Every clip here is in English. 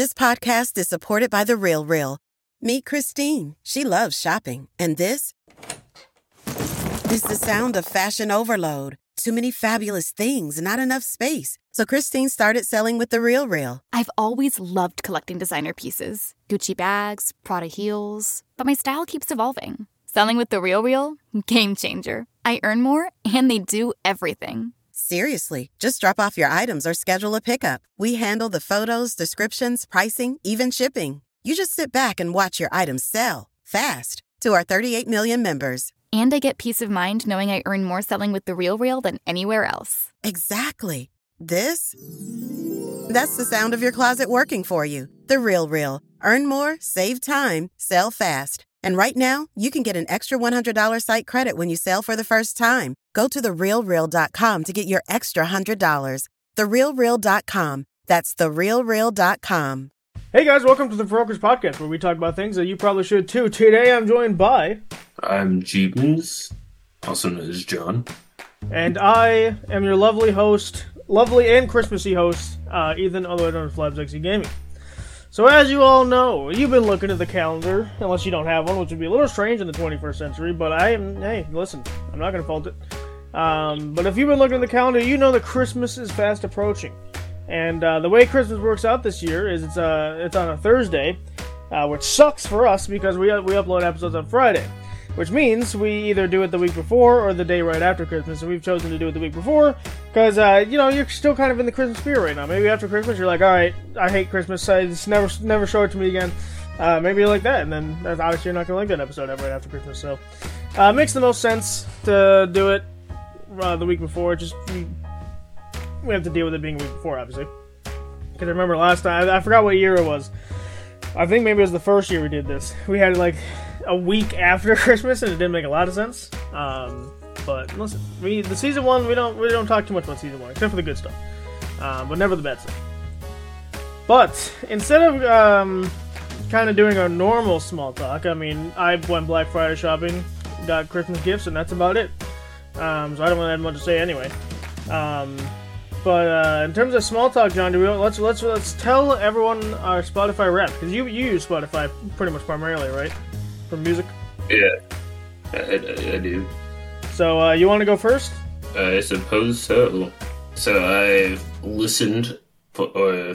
This podcast is supported by The RealReal. Meet Christine. She loves shopping. And this is the sound of fashion overload. Too many fabulous things, not enough space. So Christine started selling with The RealReal. I've always loved collecting designer pieces. Gucci bags, Prada heels. But my style keeps evolving. Selling with The RealReal? Game changer. I earn more, and they do everything. Seriously, just drop off your items or schedule a pickup. We handle the photos, descriptions, pricing, even shipping. You just sit back and watch your items sell fast to our 38 million members. And I get peace of mind knowing I earn more selling with The RealReal than anywhere else. Exactly. That's the sound of your closet working for you. The RealReal. Earn more, save time, sell fast. And right now, you can get an extra $100 site credit when you sell for the first time. Go to therealreal.com to get your extra $100. Therealreal.com. That's therealreal.com. Hey guys, welcome to the Brokers Podcast, where we talk about things that you probably should too. Today I'm joined by... I'm Jeebins, also known as John. And I am your lovely host, lovely and Christmassy host, Ethan, otherwise known as Flabsexy Gaming. So as you all know, you've been looking at the calendar, unless you don't have one, which would be a little strange in the 21st century, but hey, listen, I'm not going to fault it. But if you've been looking at the calendar, you know that Christmas is fast approaching. And the way Christmas works out this year is it's on a Thursday, which sucks for us because we upload episodes on Friday. Which means we either do it the week before or the day right after Christmas, and we've chosen to do it the week before, because, you're still kind of in the Christmas spirit right now. Maybe after Christmas you're like, alright, I hate Christmas, just never show it to me again. Maybe you're like that, and then obviously you're not going to like that episode right after Christmas, so... it makes the most sense to do it the week before, we have to deal with it being the week before, obviously. Because I remember last time, I forgot what year it was. I think maybe it was the first year we did this. We had like a week after Christmas, and it didn't make a lot of sense. But listen, the season one, we don't talk too much about season one, except for the good stuff, but never the bad stuff. But instead of kind of doing our normal small talk, I mean, I went Black Friday shopping, got Christmas gifts, and that's about it. So I don't really have much to say anyway. But in terms of small talk, John, let's tell everyone our Spotify rep, because you use Spotify pretty much primarily, right? For music? Yeah, I do. So, you want to go first? I suppose so. So, I've listened for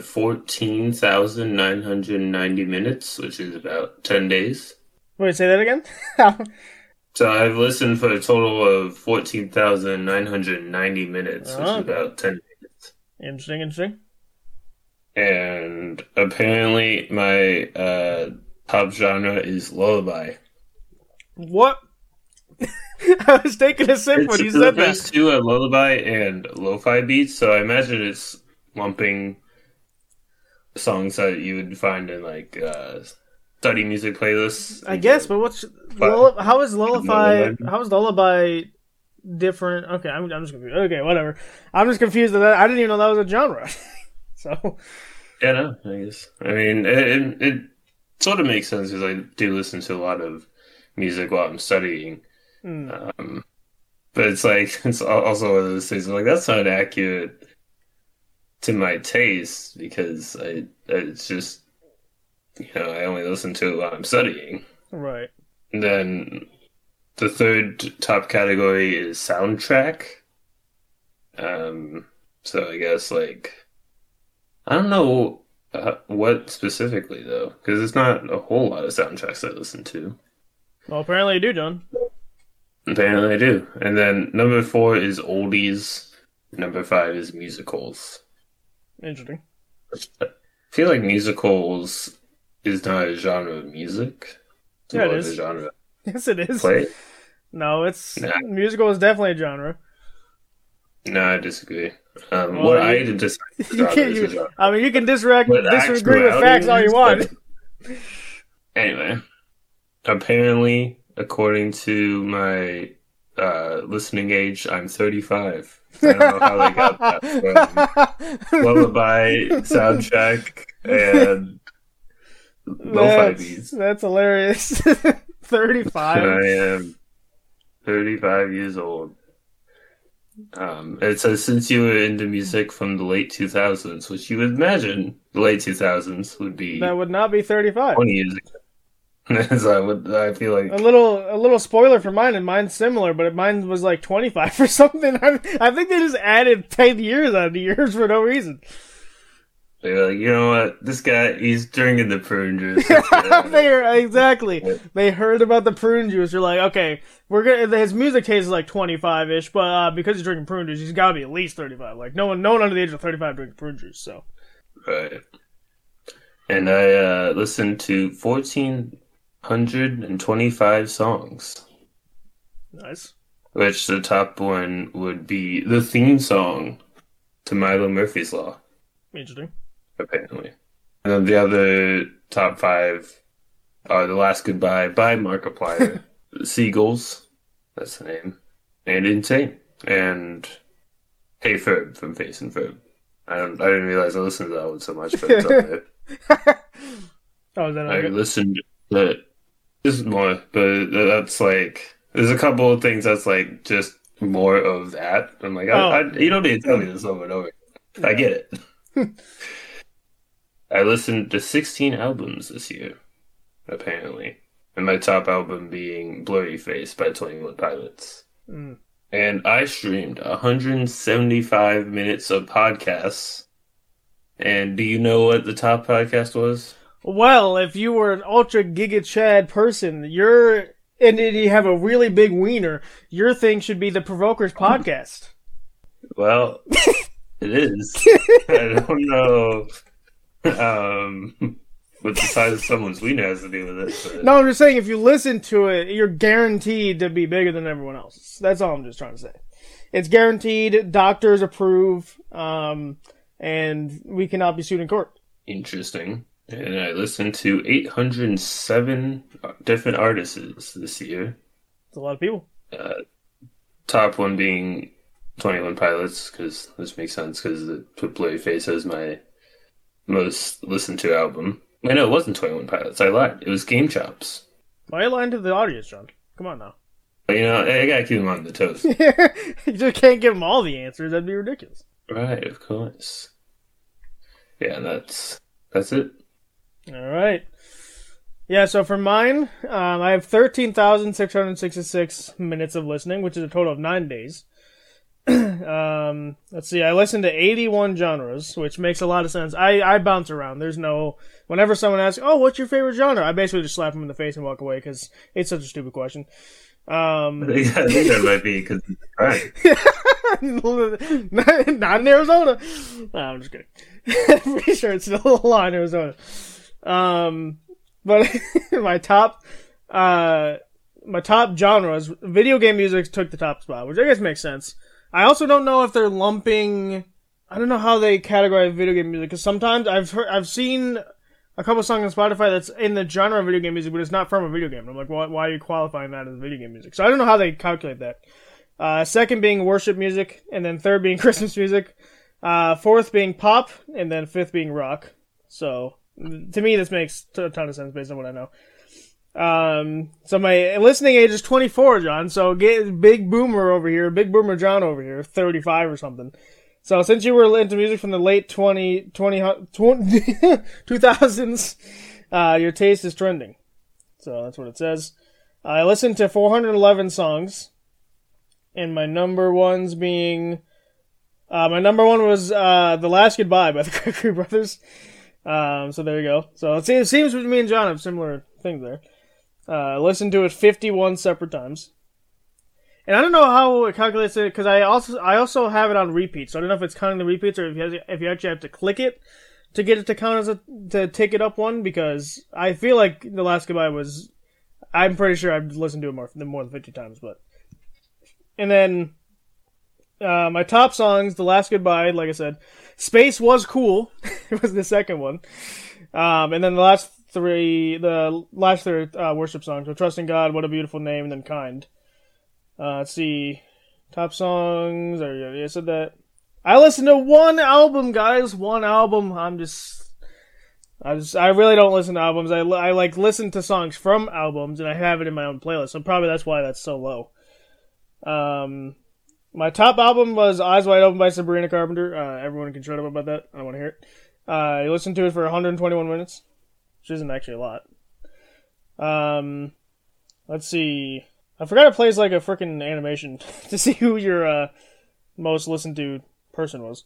14,990 minutes, which is about 10 days. Wait, say that again? So, I've listened for a total of 14,990 minutes, which is about 10 days. Interesting. And apparently, my top genre is lullaby. What? I was taking a sip when you said that. It's to a lullaby and lo-fi beats, so I imagine it's lumping songs that you would find in like study music playlists. I guess, but how is lullaby different? Okay, I'm just confused. Okay, whatever. I'm just confused that I didn't even know that was a genre. So. Yeah, no, I guess. I mean, it sort of makes sense because I do listen to a lot of music while I'm studying. But it's like, it's also one of those things like, that's not accurate to my taste because it's just, I only listen to it while I'm studying. Right. And then the third top category is soundtrack. So I guess, like, I don't know what specifically, though, because it's not a whole lot of soundtracks I listen to. Well, apparently you do, John. Apparently I do. And then number 4 is oldies. Number 5 is musicals. Interesting. I feel like musicals is not a genre of music. It's yeah, it more is. of a genre. Yes, it is. Play? No, musical is definitely a genre. No, I disagree. I disagree. You can disagree with facts all you want. Anyway, apparently, according to my listening age, I'm 35. I don't know how they got that from lullaby, soundtrack, and lo-fi beats. That's hilarious. 35. I am 35 years old. It says, since you were into music from the late 2000s, which you would imagine the late 2000s would be That would not be 35. 20 years ago. So I feel like... A little spoiler for mine, and mine's similar, but mine was like 25 or something. I think they just added 10 years onto yours for no reason. They're like, you know what? This guy, he's drinking the prune juice. Exactly. They heard about the prune juice. They're like, okay, his music taste is like 25-ish, but because he's drinking prune juice, he's got to be at least 35. Like, no one under the age of 35 drinks prune juice, so. Right. And I listened to 1,425 songs. Nice. Which the top one would be the theme song to Milo Murphy's Law. Interesting. Apparently. And then the other top 5 are The Last Goodbye by Markiplier, Seagulls, that's the name, and Insane, and Hey Ferb from Face and Ferb. I didn't realize I listened to that one so much, but it's up there. Oh, is that I listened to just more, but that's like, there's a couple of things that's like just more of that. I'm like, you don't need to tell me this over and over. I get it. I listened to 16 albums this year, apparently. And my top album being Blurry Face by 21 Pilots. Mm. And I streamed 175 minutes of podcasts. And do you know what the top podcast was? Well, if you were an ultra giga chad person, and you have a really big wiener, your thing should be the Provokers podcast. Well, it is. I don't know what the size of someone's wiener has to do with it. But... No, I'm just saying, if you listen to it, you're guaranteed to be bigger than everyone else. That's all I'm just trying to say. It's guaranteed, doctors approve, and we cannot be sued in court. Interesting. And I listened to 807 different artists this year. It's a lot of people. Top one being 21 Pilots, because this makes sense, because the Blurry Face is my most listened to album. Wait, no, it wasn't 21 Pilots. I lied. It was Game Chops. Why are you lying to the audience, John? Come on now. But, I gotta keep them on the toes. You just can't give them all the answers. That'd be ridiculous. Right, of course. Yeah, that's it. All right. Yeah, so for mine, I have 13,666 minutes of listening, which is a total of 9 days. Let's see, I listen to 81 genres, which makes a lot of sense. I bounce around. Whenever someone asks, oh, what's your favorite genre? I basically just slap them in the face and walk away, because it's such a stupid question. I think that might be because it's right. Not in Arizona. No, I'm just kidding. I'm pretty sure it's still a law in Arizona. But my top genres, video game music took the top spot, which I guess makes sense. I also don't know if they're lumping. I don't know how they categorize video game music, because sometimes I've seen a couple songs on Spotify that's in the genre of video game music, but it's not from a video game. I'm like, why are you qualifying that as video game music? So I don't know how they calculate that. Second being worship music, and then third being Christmas music. Fourth being pop, and then fifth being rock. So to me, this makes a ton of sense based on what I know. So my listening age is 24, John. So get big boomer over here, big boomer John over here, 35 or something. So since you were into music from the late 2000s, your taste is trending. So that's what it says. I listened to 411 songs, and my number ones being, my number one was The Last Goodbye by the Gregory Brothers. So there you go. So it seems me and John have similar things there. Listened to it 51 separate times. And I don't know how it calculates it, because I also have it on repeat, so I don't know if it's counting the repeats or if you actually have to click it to get it to count as to take it up one, because I feel like The Last Goodbye was, I'm pretty sure I've listened to it more than 50 times, but. And then, my top songs, The Last Goodbye, like I said, Space Was Cool, it was the second one, and then the last three worship songs, so Trust in God, What a Beautiful Name, and then Kind. Let's see. Top songs. I said that. I listened to one album, guys. One album. I really don't listen to albums. I like listen to songs from albums, and I have it in my own playlist. So probably that's why that's so low. My top album was Eyes Wide Open by Sabrina Carpenter. Everyone can shut up about that. I don't want to hear it. I listened to it for 121 minutes, which isn't actually a lot. Let's see. I forgot it plays like a freaking animation to see who your most listened to person was.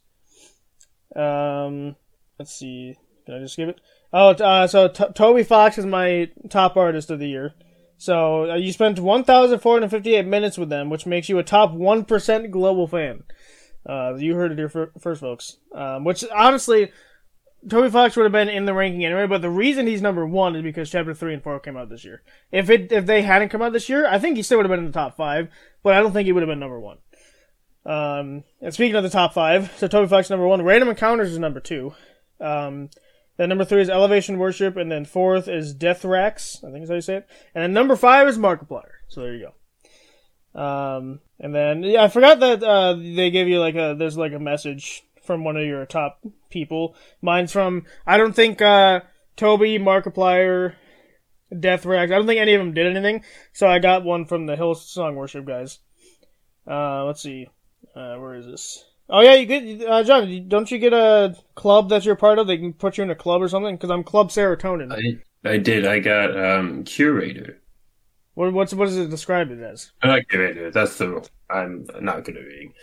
Let's see. Can I just skip it? So Toby Fox is my top artist of the year. So you spent 1,458 minutes with them, which makes you a top 1% global fan. You heard it here first, folks. Which, honestly, Toby Fox would have been in the ranking anyway, but the reason he's number 1 is because Chapter 3 and 4 came out this year. If they hadn't come out this year, I think he still would have been in the top 5, but I don't think he would have been number 1. And speaking of the top 5, so Toby Fox number 1, Random Encounters is number 2. Then number 3 is Elevation Worship, and then 4th is Deathrax, I think is how you say it. And then number 5 is Markiplier. So there you go. And then, yeah, I forgot that they give you there's a message from one of your top people. Mine's from, I don't think Toby, Markiplier, Deathrax, I don't think any of them did anything. So I got one from the Hillsong Worship guys. Let's see. Where is this? Oh yeah, you get John. Don't you get a club that you're part of? They can put you in a club or something. Because I'm Club Serotonin. I did. I got Curator. What does it describe it as? I like Curator. That's the rule. I'm not good at reading.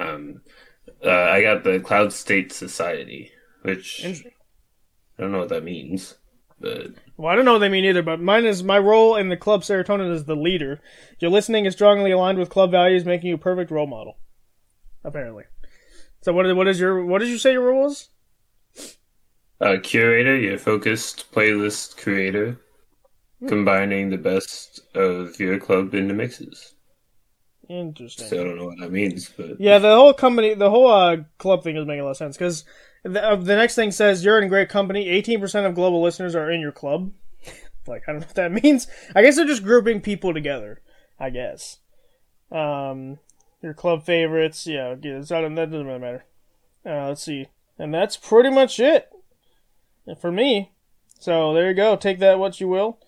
I got the Cloud State Society, which I don't know what that means. But well, I don't know what they mean either. But my role in the Club Serotonin is the leader. Your listening is strongly aligned with club values, making you a perfect role model. Apparently. So what did you say your role was? Curator, your focused playlist creator, combining the best of your club into mixes. Interesting. Still don't know what that means, but yeah, the whole club thing is making a lot of sense because the next thing says you're in great company. 18% of global listeners are in your club. I don't know what that means. I guess they're just grouping people together. I guess. Your club favorites, yeah, that doesn't really matter. Let's see. And that's pretty much it for me. So there you go. Take that what you will.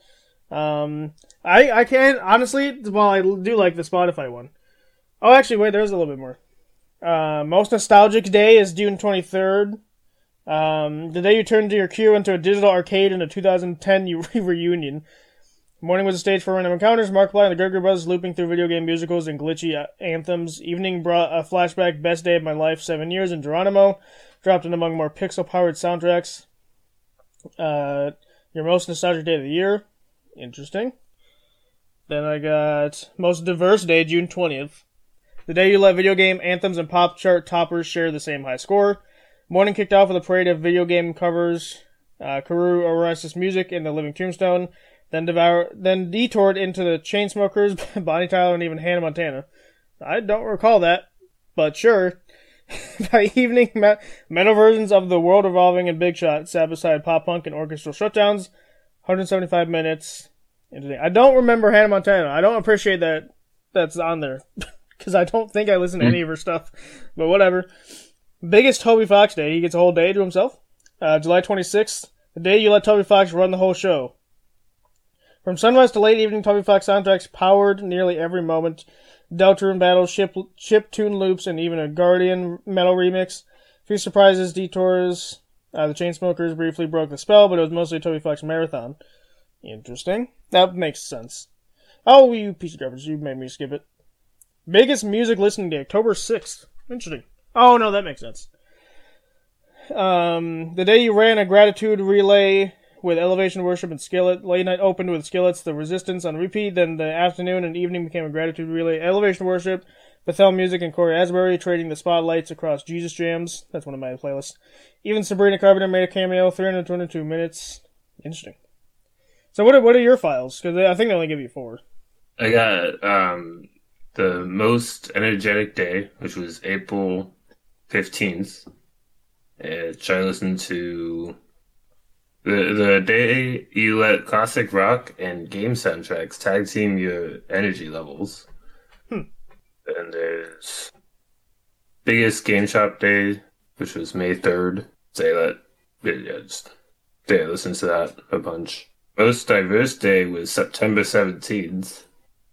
I can't, honestly, well, I do like the Spotify one. Oh, actually, wait, there's a little bit more. Most nostalgic day is June 23rd. The day you turned your queue into a digital arcade in a 2010 reunion. Morning was a stage for Random Encounters, Markiplier and the Gurgler Brothers looping through video game musicals and glitchy anthems. Evening brought a flashback, best day of my life, 7 years in Geronimo. Dropped in among more pixel-powered soundtracks. Your most nostalgic day of the year. Interesting. Then I got most diverse day, June 20th. The day you let video game anthems and pop chart toppers share the same high score. Morning kicked off with a parade of video game covers. Karoo Oasis music and the Living Tombstone. Then detoured into the Chainsmokers, Bonnie Tyler, and even Hannah Montana. I don't recall that, but sure. By evening, metal versions of The World Revolving and Big Shot sat beside pop punk and orchestral shutdowns. 175 minutes. I don't remember Hannah Montana. I don't appreciate that that's on there, because I don't think I listen to any of her stuff, but whatever. Biggest Toby Fox day. He gets a whole day to himself. July 26th, the day you let Toby Fox run the whole show. From sunrise to late evening, Toby Fox soundtracks powered nearly every moment. Deltarune battles, chip tune loops, and even a Guardian metal remix. Few surprises, detours. The Chainsmokers briefly broke the spell, but it was mostly a Toby Fox marathon. Interesting. That makes sense. Oh, you piece of garbage, you made me skip it. Biggest music listening day, October 6th. Interesting. Oh, no, that makes sense. The day you ran a gratitude relay with Elevation Worship and Skillet. Late night opened with Skillet's The Resistance on repeat. Then the afternoon and evening became a gratitude relay. Elevation Worship, Bethel Music, and Corey Asbury trading the spotlights across Jesus Jams. That's one of my playlists. Even Sabrina Carpenter made a cameo. 322 minutes. Interesting. So what are your files? Because I think they only give you 4. I got the most energetic day, which was April 15th. Which I listened to the day you let classic rock and game soundtracks tag team your energy levels. And there's biggest game shop day, which was May 3rd. I listened to that a bunch. Most diverse day was September 17th.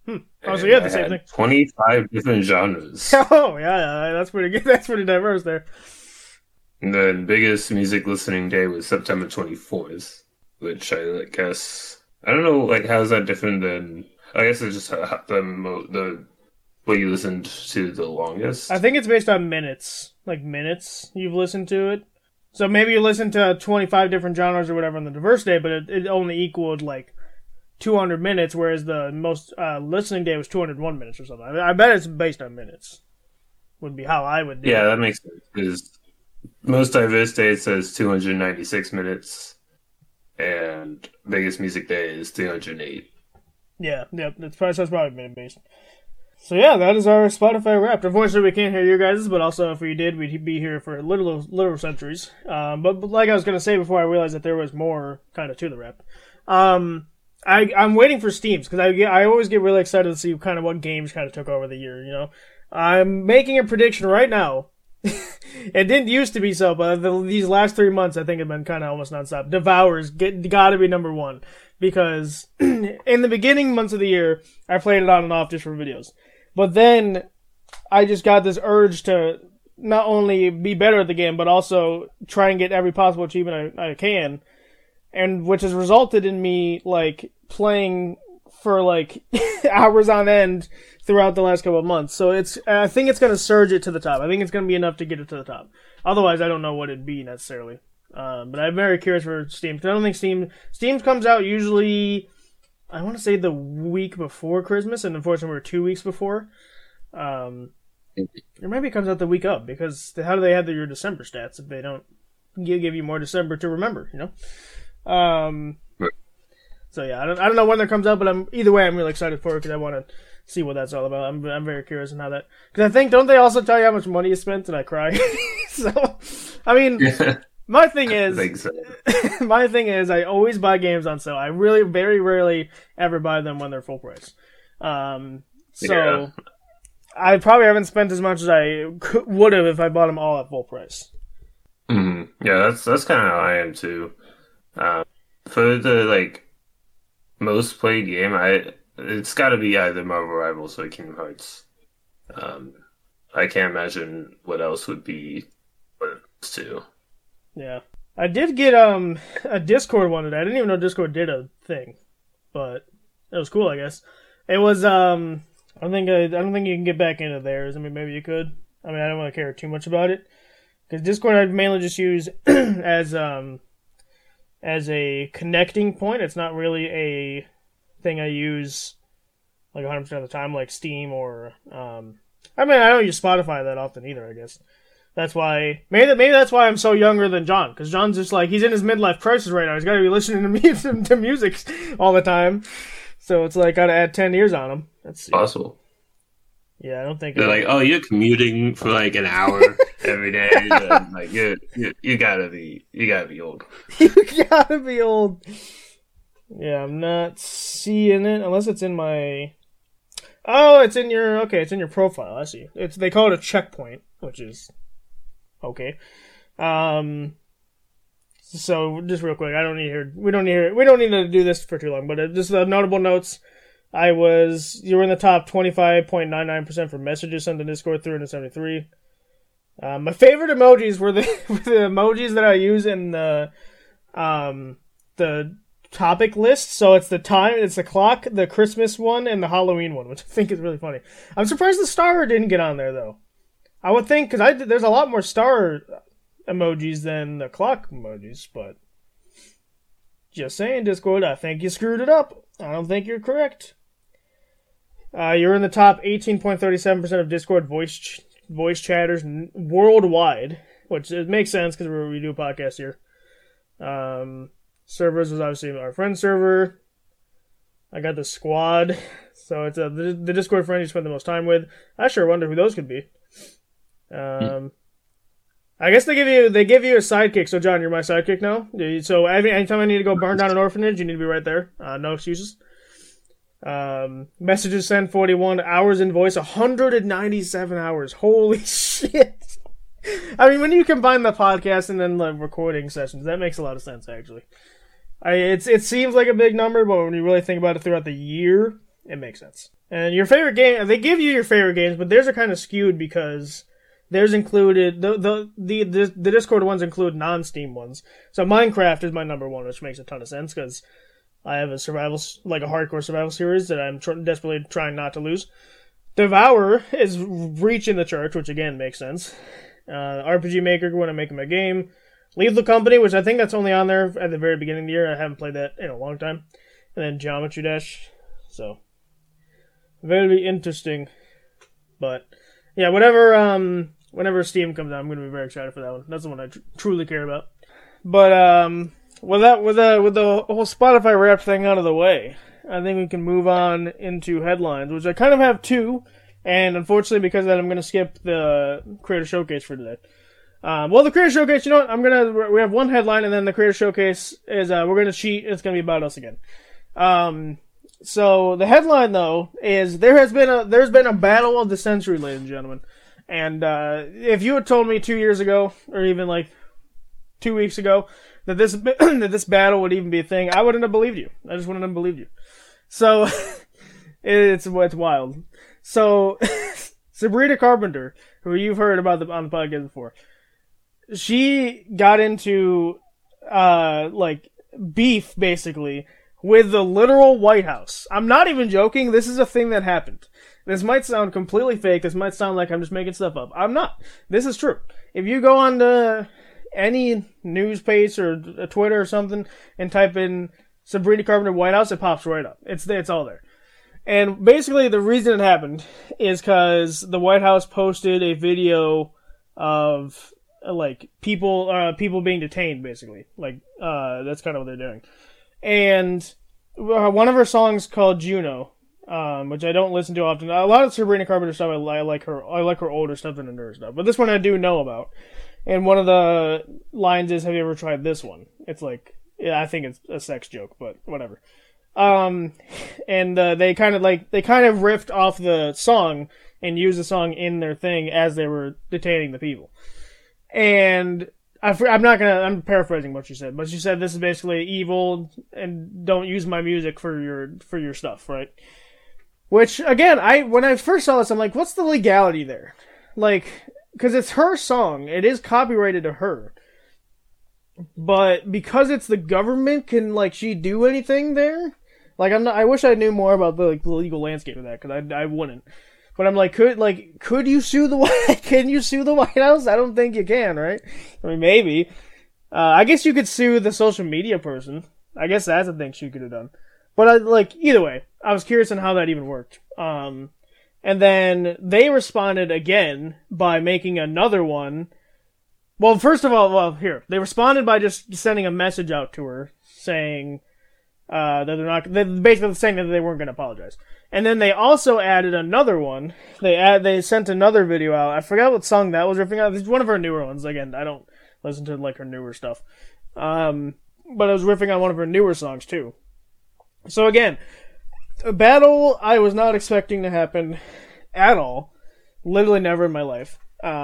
Oh, so you had the same thing. 25 different genres. Oh, yeah, that's pretty good. That's pretty diverse there. And the biggest music listening day was September 24th, which I guess, I don't know, like, how's that different than, I guess it's just the what you listened to the longest? I think it's based on minutes. Like, minutes you've listened to it. So maybe you listened to 25 different genres or whatever on the diverse day, but it only equaled, like, 200 minutes, whereas the most listening day was 201 minutes or something. I bet it's based on minutes. Would be how I would do it. Yeah, that makes sense. Because most diverse day says 296 minutes, and biggest music day is 308. Yeah, that's probably minute based. So yeah, that is our Spotify Wrapped. Unfortunately, we can't hear you guys, but also if we did, we'd be here for literal centuries. But like I was going to say before I realized that there was more kind of to the Wrap. I'm waiting for Steams, because I always get really excited to see kind of what games kind of took over the year, you know? I'm making a prediction right now. It didn't used to be so, but these last 3 months I think have been kind of almost nonstop. Devour's gotta be number one, because in the beginning months of the year, I played it on and off just for videos. But then I just got this urge to not only be better at the game, but also try and get every possible achievement I can. And which has resulted in me, like, playing for, like, hours on end throughout the last couple of months. So I think it's going to surge it to the top. I think it's going to be enough to get it to the top. Otherwise, I don't know what it'd be necessarily. But I'm very curious for Steam, because I don't think Steam comes out usually, I want to say the week before Christmas, and unfortunately we're 2 weeks before. Or maybe it comes out the week up, because how do they have your December stats if they don't give you more December to remember, you know? So yeah, I don't know when that comes out, but either way I'm really excited for it, because I want to see what that's all about. I'm very curious on how that, because I think, don't they also tell you how much money you spent, and I cry? So, I mean, my thing is, I always buy games on sale. I really very rarely ever buy them when they're full price. So I probably haven't spent as much as I would have if I bought them all at full price. Mm-hmm. Yeah, that's kind of how I am too. For the, like, most played game, it's got to be either Marvel Rivals or Kingdom Hearts. I can't imagine what else would be what it's to. Yeah, I did get a Discord one today. I didn't even know Discord did a thing, but it was cool, I guess. It was I don't think you can get back into theirs. I mean, maybe you could. I mean, I don't really care too much about it, because Discord I mainly just use as a connecting point. It's not really a thing I use like 100% of the time, like Steam or I mean, I don't use Spotify that often either, I guess. That's why maybe that's why I'm so younger than John, because John's just like, he's in his midlife crisis right now. He's got to be listening to music all the time, so it's like, got to add 10 years on him. That's possible. Yeah, I don't think they're like, oh, you're commuting for like an hour every day. And like, you gotta be old. You gotta be old. Yeah, I'm not seeing it unless it's in my. Oh, it's in your profile. I see. They call it a checkpoint, which is okay. So just real quick, we don't need to do this for too long, but just the notable notes. You were in the top 25.99% for messages sent to Discord, 373. My favorite emojis were the emojis that I use in the topic list. So it's the clock, the Christmas one, and the Halloween one, which I think is really funny. I'm surprised the star didn't get on there, though. I would think, because there's a lot more star emojis than the clock emojis, but just saying, Discord, I think you screwed it up. I don't think you're correct. You're in the top 18.37% of Discord voice chatters worldwide, which it makes sense because we do a podcast here. Servers was obviously our friend server. I got the squad, so it's the Discord friend you spend the most time with. I sure wonder who those could be. I guess they give you a sidekick. So John, you're my sidekick now. So anytime I need to go burn down an orphanage, you need to be right there. No excuses. Messages sent 41 hours in voice, 197 hours. Holy shit! I mean, when you combine the podcast and then the recording sessions, that makes a lot of sense. Actually, it seems like a big number, but when you really think about it throughout the year, it makes sense. And your favorite game, they give you your favorite games, but theirs are kind of skewed because theirs included, the Discord ones include non-Steam ones. So Minecraft is my number one, which makes a ton of sense because I have a hardcore survival series that I'm desperately trying not to lose. Devour is reaching the church, which again makes sense. RPG Maker when I'm making my game. Leave the Company, which I think that's only on there at the very beginning of the year. I haven't played that in a long time. And then Geometry Dash. So, very interesting. But, yeah, whenever Steam comes out, I'm going to be very excited for that one. That's the one I truly care about. But, with the whole Spotify wrap thing out of the way, I think we can move on into headlines, which I kind of have two. And unfortunately, because of that, I'm going to skip the Creator Showcase for today. The Creator Showcase, you know what? We have one headline, and then the Creator Showcase is, we're going to cheat. It's going to be about us again. So the headline though is there's been a battle of the century, ladies and gentlemen. And, if you had told me 2 years ago, or even like 2 weeks ago, that this battle would even be a thing, I wouldn't have believed you. I just wouldn't have believed you. So, it's wild. So, Sabrina Carpenter, who you've heard about on the podcast before, she got into, beef, basically, with the literal White House. I'm not even joking, this is a thing that happened. This might sound completely fake, this might sound like I'm just making stuff up. I'm not. This is true. If you go on to any news page or Twitter or something and type in Sabrina Carpenter White House, it pops right up. It's all there. And basically the reason it happened is because the White House posted a video of people being detained, basically. That's kind of what they're doing. And one of her songs called Juno, which I don't listen to often. A lot of Sabrina Carpenter stuff, I like her older stuff than her newer stuff. But this one I do know about. And one of the lines is, "Have you ever tried this one?" It's I think it's a sex joke, but whatever. And they kind of riffed off the song and used the song in their thing as they were detaining the people. And I'm paraphrasing what she said, but she said this is basically evil and don't use my music for your stuff, right? Which again, when I first saw this, I'm like, what's the legality there? Because it's her song, it is copyrighted to her. But because it's the government, can she do anything there? I wish I knew more about the legal landscape of that, because I wouldn't. But I'm could you sue can you sue the White House? I don't think you can, right? I mean, maybe. I guess you could sue the social media person. I guess that's a thing she could have done. But either way, I was curious on how that even worked. And then they responded again by making another one. Well, first of all, they responded by just sending a message out to her saying that they're basically saying that they weren't going to apologize. And then they also added another one. They sent another video out. I forgot what song that was riffing out. It's one of her newer ones. Again, I don't listen to her newer stuff. But it was riffing on one of her newer songs too. So again, a battle I was not expecting to happen at all. Literally never in my life.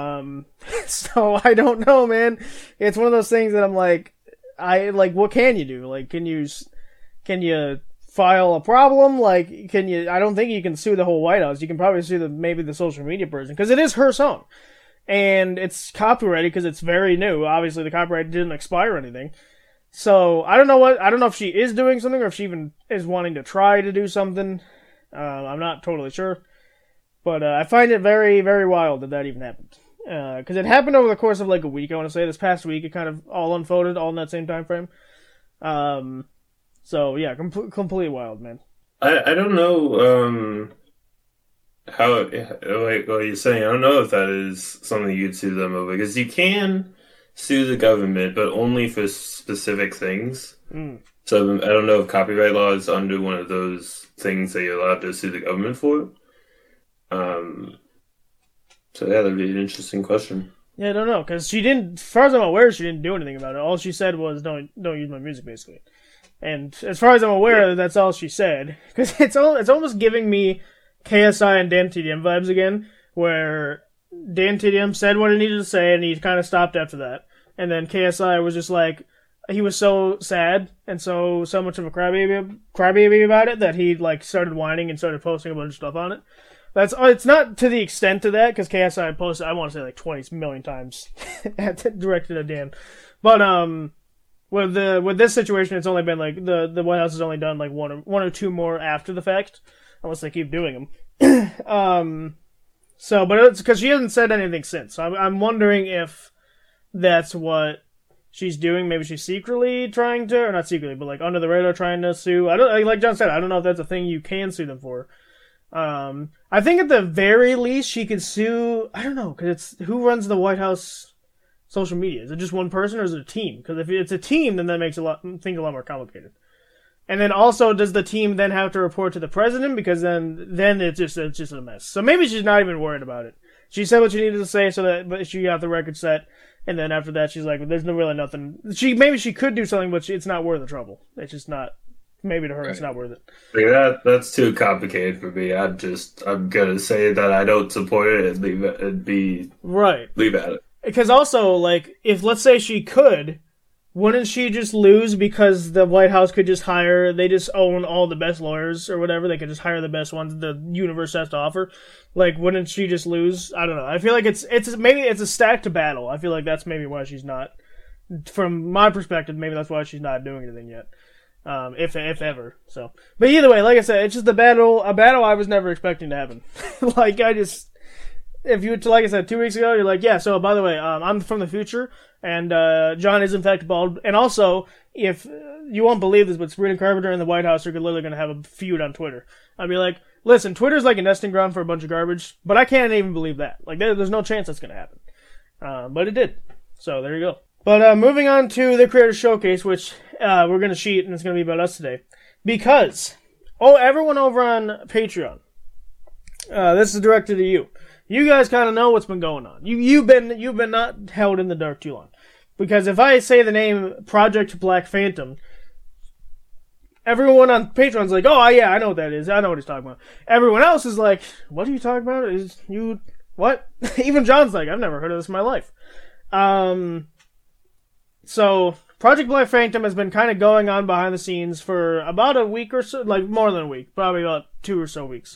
So I don't know, man. It's one of those things that I'm what can you do? Can you file a problem? I don't think you can sue the whole White House. You can probably sue maybe the social media person, because it is her song. And it's copyrighted because it's very new. Obviously the copyright didn't expire or anything. So I don't know if she is doing something or if she even is wanting to try to do something. I'm not totally sure. But I find it very, very wild that even happened. Because it happened over the course of a week, I want to say. This past week, it kind of all unfolded, all in that same time frame. So, yeah, completely wild, man. I don't know how, like what you're saying, I don't know if that is something you'd sue them over. Because you can sue the government, but only for specific things. So I don't know if copyright law is under one of those things that you're allowed to sue the government for. So yeah, that'd be an interesting question. Yeah, I don't know, because she didn't, as far as I'm aware, she didn't do anything about it. All she said was, don't use my music, basically. And as far as I'm aware, that's all she said. Because it's almost giving me KSI and Dan TDM vibes again, where Dan TDM said what he needed to say, and he kind of stopped after that. And then KSI was just like, he was so sad and so much of a crybaby about it that he like started whining and started posting a bunch of stuff on it. It's not to the extent of that, because KSI posted, I want to say like 20 million times directed at Dan. But with this situation, it's only been like the White House has only done like one or two more after the fact, unless they keep doing them. So, but it's because she hasn't said anything since. So I'm wondering if that's what she's doing. Maybe she's secretly trying to, or not secretly, but like under the radar trying to sue. Like John said, I don't know if that's a thing you can sue them for. I think at the very least she could sue, I don't know, because it's who runs the White House social media? Is it just one person or is it a team? Because if it's a team, then that makes things a lot more complicated. And then also, does the team then have to report to the president? Because then it's just a mess. So maybe she's not even worried about it. She said what she needed to say, but she got the record set, and then after that, she's like, "There's really nothing." Maybe she could do something, but it's not worth the trouble. It's just not. Maybe to her, It's not worth it. Like that's too complicated for me. I'm gonna say that I don't support it and leave it leave at it. Because also, like, if let's say she could, wouldn't she just lose because the White House could just they just own all the best lawyers or whatever? They could just hire the best ones the universe has to offer. Like, wouldn't she just lose? I don't know. I feel like maybe it's a stacked battle. I feel like that's maybe why she's not. From my perspective, maybe that's why she's not doing anything yet. If ever. So, but either way, like I said, it's just a battle I was never expecting to happen. Like, like I said, 2 weeks ago, you're like, yeah, so by the way, I'm from the future, and John is in fact bald, and also, if you won't believe this, but Sabrina Carpenter and the White House are literally going to have a feud on Twitter. I'd be like, listen, Twitter's like a nesting ground for a bunch of garbage, but I can't even believe that. Like, there's no chance that's going to happen. But it did. So, there you go. But moving on to the Creator Showcase, which we're going to cheat, and it's going to be about us today. Because, everyone over on Patreon, this is directed to you. You guys kind of know what's been going on. You've been not held in the dark too long. Because if I say the name Project Black Phantom, everyone on Patreon's like, oh yeah, I know what that is. I know what he's talking about. Everyone else is like, what are you talking about? What? Even John's like, I've never heard of this in my life. So, Project Black Phantom has been kind of going on behind the scenes for about a week or so, like more than a week, probably about 2 or so weeks.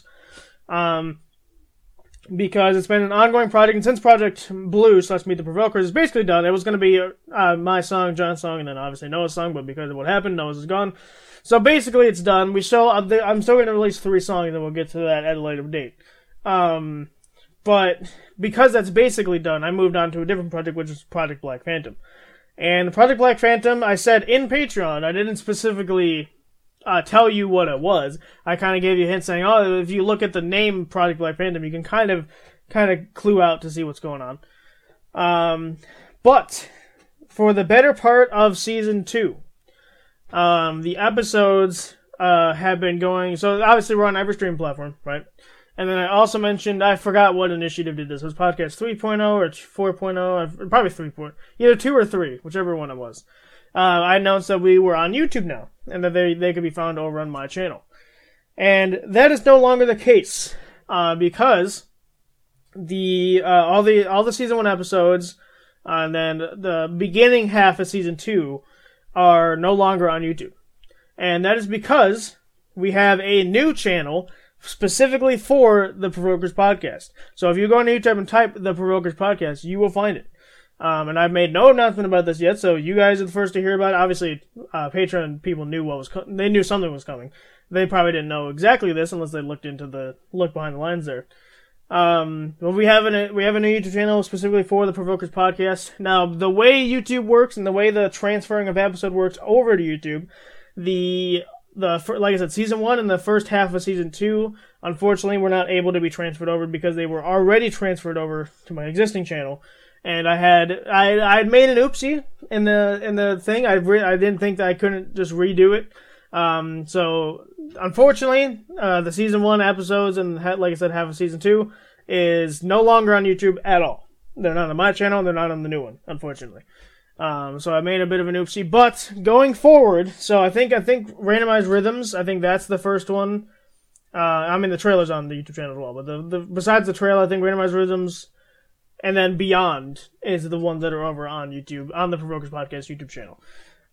Because it's been an ongoing project, and since Project Blue / Meet the Provokers is basically done, it was going to be my song, John's song, and then obviously Noah's song, but because of what happened, Noah's is gone. So basically it's done. I'm still going to release 3 songs, and then we'll get to that at a later date. But because that's basically done, I moved on to a different project, which is Project Black Phantom. And Project Black Phantom, I said in Patreon, I didn't specifically tell you what it was. I kind of gave you a hint saying, oh, if you look at the name Project Black Phantom, you can kind of clue out to see what's going on. But for the better part of season 2, the episodes have been going. So obviously we're on every stream platform, right? And then I also mentioned, I forgot what initiative did this. It was podcast 3.0 or 4.0, probably 3.0, either 2 or 3, whichever one it was. I announced that we were on YouTube now, and that they could be found over on my channel. And that is no longer the case, because all the season 1 episodes, and then the beginning half of season 2 are no longer on YouTube. And that is because we have a new channel specifically for the Provokers Podcast. So if you go on YouTube and type the Provokers Podcast, you will find it. And I've made no announcement about this yet, so you guys are the first to hear about it. Obviously, Patreon people knew they knew something was coming. They probably didn't know exactly this unless they looked behind the lines there. Well, we have a new YouTube channel specifically for the Provokers Podcast. Now, the way YouTube works and the way the transferring of episode works over to YouTube, like I said, season 1 and the first half of season 2, unfortunately, were not able to be transferred over because they were already transferred over to my existing channel. And I had made an oopsie in the thing. I didn't think that I couldn't just redo it. So unfortunately, the season 1 episodes and like I said, half of season 2 is no longer on YouTube at all. They're not on my channel. They're not on the new one, unfortunately. So I made a bit of an oopsie, but going forward, so I think Randomized Rhythms, I think that's the first one. The trailer's on the YouTube channel as well, but besides the trailer, I think Randomized Rhythms, and then Beyond is the ones that are over on YouTube, on the Provokers Podcast YouTube channel.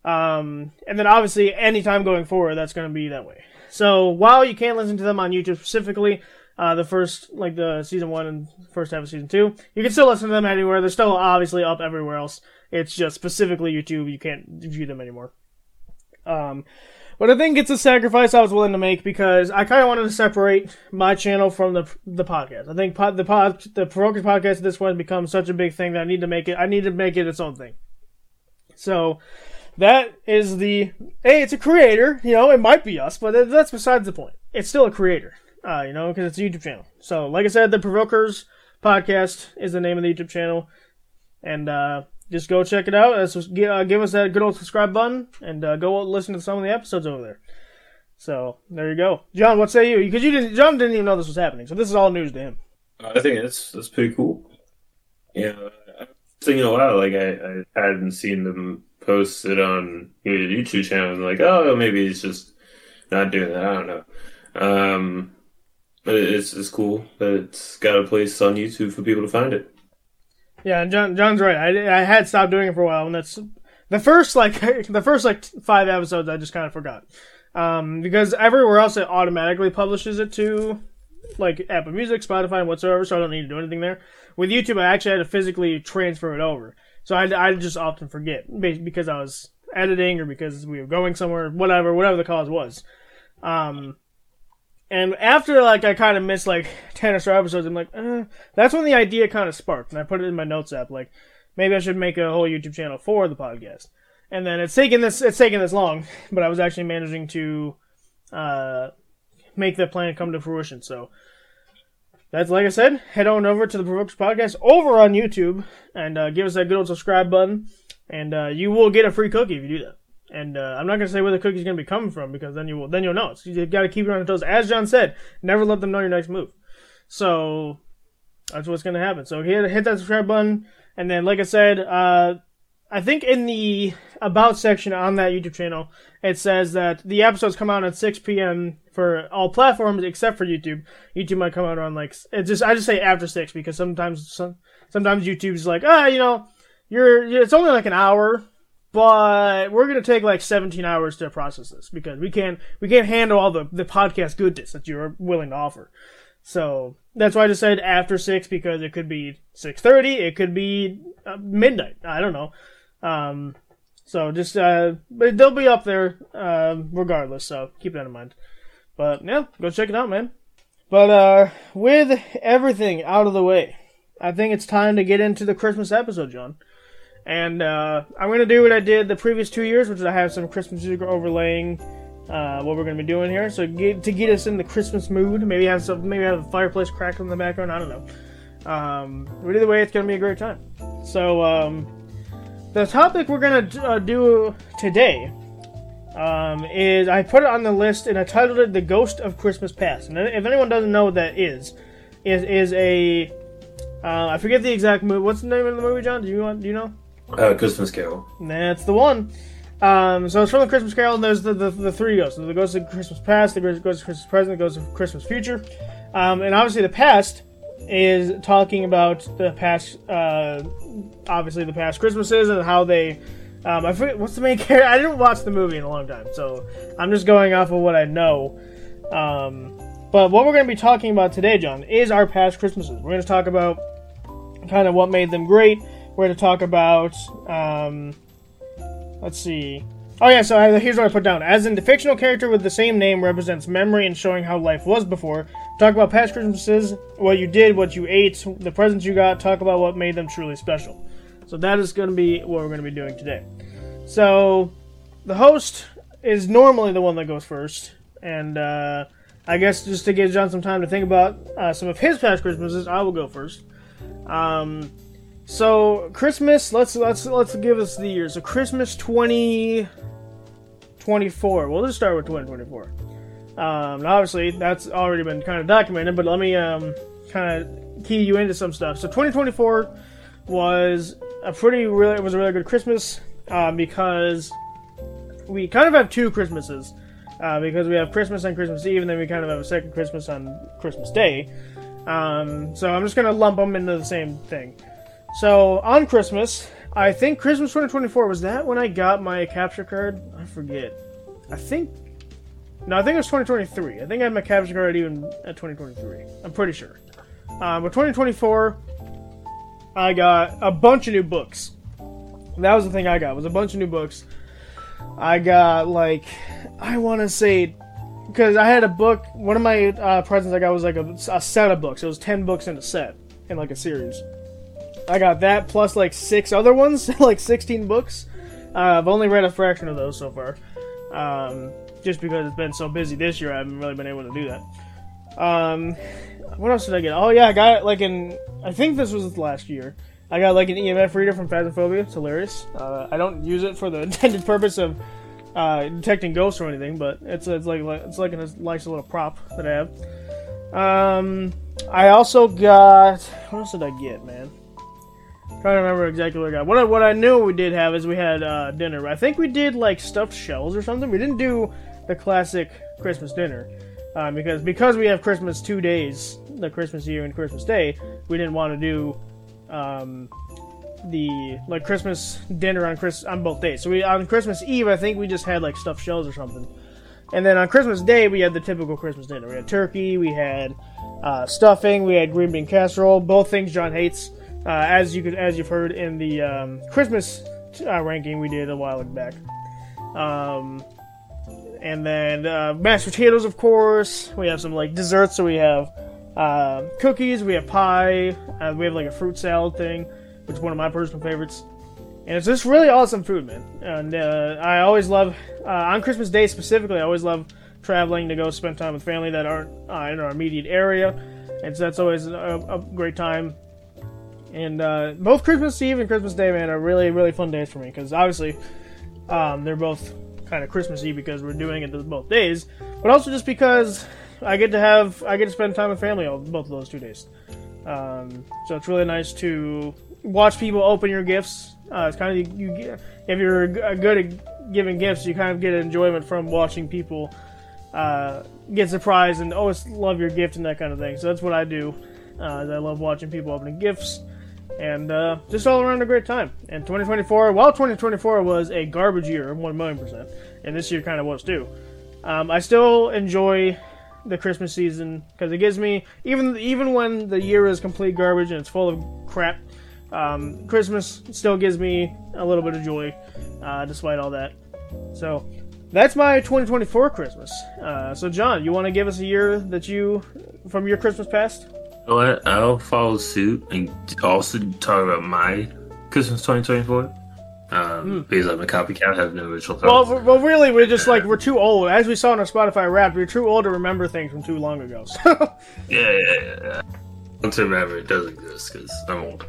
And then obviously anytime going forward, that's going to be that way. So while you can't listen to them on YouTube specifically, the first, like the season 1 and first half of season 2, you can still listen to them anywhere. They're still obviously up everywhere else. It's just specifically YouTube, you can't view them anymore. But I think it's a sacrifice I was willing to make because I kind of wanted to separate my channel from the podcast. I think the Provokers podcast at this point has become such a big thing that I need to make it its own thing. So that is it's a creator, it might be us, but that's besides the point. It's still a creator, because it's a YouTube channel. So like I said, the Provokers podcast is the name of the YouTube channel, and just go check it out. Give us that good old subscribe button, and go listen to some of the episodes over there. So there you go, John. What say you? Because John didn't even know this was happening, so this is all news to him. I think that's pretty cool. Yeah, I've seen a while. Like I hadn't seen them posted on your YouTube channel. I'm like, oh, maybe it's just not doing that. I don't know. But it's cool that it's got a place on YouTube for people to find it. Yeah, and John's right. I had stopped doing it for a while, and that's the first 5 episodes I just kind of forgot, because everywhere else it automatically publishes it to like Apple Music, Spotify, and whatsoever, so I don't need to do anything there. With YouTube, I actually had to physically transfer it over, so I just often forget because I was editing or because we were going somewhere, whatever the cause was. And after, I kind of missed, 10 or so episodes, I'm like, that's when the idea kind of sparked, and I put it in my notes app, maybe I should make a whole YouTube channel for the podcast. And then it's taken this long, but I was actually managing to, make the plan come to fruition, so that's, like I said, head on over to the Provokers Podcast over on YouTube, and give us that good old subscribe button, and you will get a free cookie if you do that. And I'm not going to say where the cookie's going to be coming from, because then you'll know. So you got to keep it on your toes. As John said, never let them know your next move. So that's what's going to happen. So hit that subscribe button. And then, like I said, I think in the About section on that YouTube channel, it says that the episodes come out at 6 p.m. for all platforms except for YouTube. YouTube might come out on, I just say after 6, because sometimes YouTube's like, it's only an hour, but we're going to take 17 hours to process this because we can't handle all the podcast goodness that you're willing to offer. So that's why I just said after 6, because it could be 6:30, it could be midnight. I don't know. So just, but they'll be up there, regardless. So keep that in mind. But yeah, go check it out, man. But, with everything out of the way, I think it's time to get into the Christmas episode, John. And I'm going to do what I did the previous 2 years, which is I have some Christmas music overlaying what we're going to be doing here. So to get us in the Christmas mood, maybe have a fireplace crackling in the background, I don't know. But either way, it's going to be a great time. So the topic we're going to do today is, I put it on the list and I titled it The Ghost of Christmas Past. And if anyone doesn't know what that is a I forget the exact movie. What's the name of the movie, John? Do you know? Christmas Carol. That's the one. So it's from the Christmas Carol, and there's the three ghosts. So the ghost of Christmas past, the ghost of Christmas present, the ghost of Christmas future. And obviously the past is talking about the past, obviously the past Christmases and how they, I forget, what's the main character? I didn't watch the movie in a long time, so I'm just going off of what I know. But what we're going to be talking about today, John, is our past Christmases. We're going to talk about kind of what made them great. We're going to talk about, let's see. Oh yeah, so here's what I put down. As in, the fictional character with the same name represents memory and showing how life was before. Talk about past Christmases, what you did, what you ate, the presents you got. Talk about what made them truly special. So that is going to be what we're going to be doing today. So, the host is normally the one that goes first. And, I guess just to give John some time to think about some of his past Christmases, I will go first. So Christmas, let's give us the year. So Christmas 2024. We'll just start with 2024. Obviously that's already been kind of documented, but let me kind of key you into some stuff. So 2024 was a really good Christmas because we kind of have two Christmases. Because we have Christmas on Christmas Eve, and then we kind of have a second Christmas on Christmas Day. So I'm just going to lump them into the same thing. So on Christmas, I think Christmas 2024, was that when I got my capture card? I forget. I think it was 2023. I think I had my capture card even at 2023. I'm pretty sure. But 2024, I got a bunch of new books. That was the thing I got, was a bunch of new books. I got, like, I want to say, because I had a book, one of my presents I got was like a set of books. It was 10 books in a set, in like a series. I got that, plus like 6 other ones, like 16 books. I've only read a fraction of those so far. Just because it's been so busy this year, I haven't really been able to do that. What else did I get? Oh yeah, I got like I think this was last year. I got like an EMF reader from Phasmophobia. It's hilarious. I don't use it for the intended purpose of detecting ghosts or anything, but it's like a nice little prop that I have. I also got, what else did I get, man? I'm trying to remember exactly what I got. What I knew we did have is we had dinner. I think we did like stuffed shells or something. We didn't do the classic Christmas dinner because we have Christmas 2 days, the Christmas Eve and Christmas Day. We didn't want to do the like Christmas dinner on both days. So on Christmas Eve, I think we just had like stuffed shells or something. And then on Christmas Day, we had the typical Christmas dinner. We had turkey, we had stuffing, we had green bean casserole. Both things John hates, as you've heard in the Christmas ranking we did a while back. And then mashed potatoes, of course. We have some like desserts. So we have cookies, we have pie, we have like a fruit salad thing, which is one of my personal favorites. And it's just really awesome food, man. And I always love, on Christmas Day specifically, I always love traveling to go spend time with family that aren't in our immediate area. And so that's always a great time. And both Christmas Eve and Christmas Day, man, are really, really fun days for me. Because obviously, they're both kind of Christmas Eve because we're doing it both days. But also just because I get to spend time with family both of those 2 days. So it's really nice to watch people open your gifts. It's kind of if you're good at giving gifts, you kind of get enjoyment from watching people get surprised and always love your gift and that kind of thing. So that's what I do. I love watching people opening gifts and just all around a great time. And 2024 was a garbage year, 1,000,000%, and this year kind of was too. I still enjoy the Christmas season because it gives me, even when the year is complete garbage and it's full of crap, Christmas still gives me a little bit of joy despite all that. So that's my 2024 Christmas. So John, you want to give us a year from your Christmas past? You know what? I'll follow suit and also talk about my Christmas 2024. Because I'm a copycat, I have no original thoughts. Well, really, we're just like, we're too old. As we saw in our Spotify Wrapped, we're too old to remember things from too long ago. So. Yeah. Once I remember, it does exist because I'm old.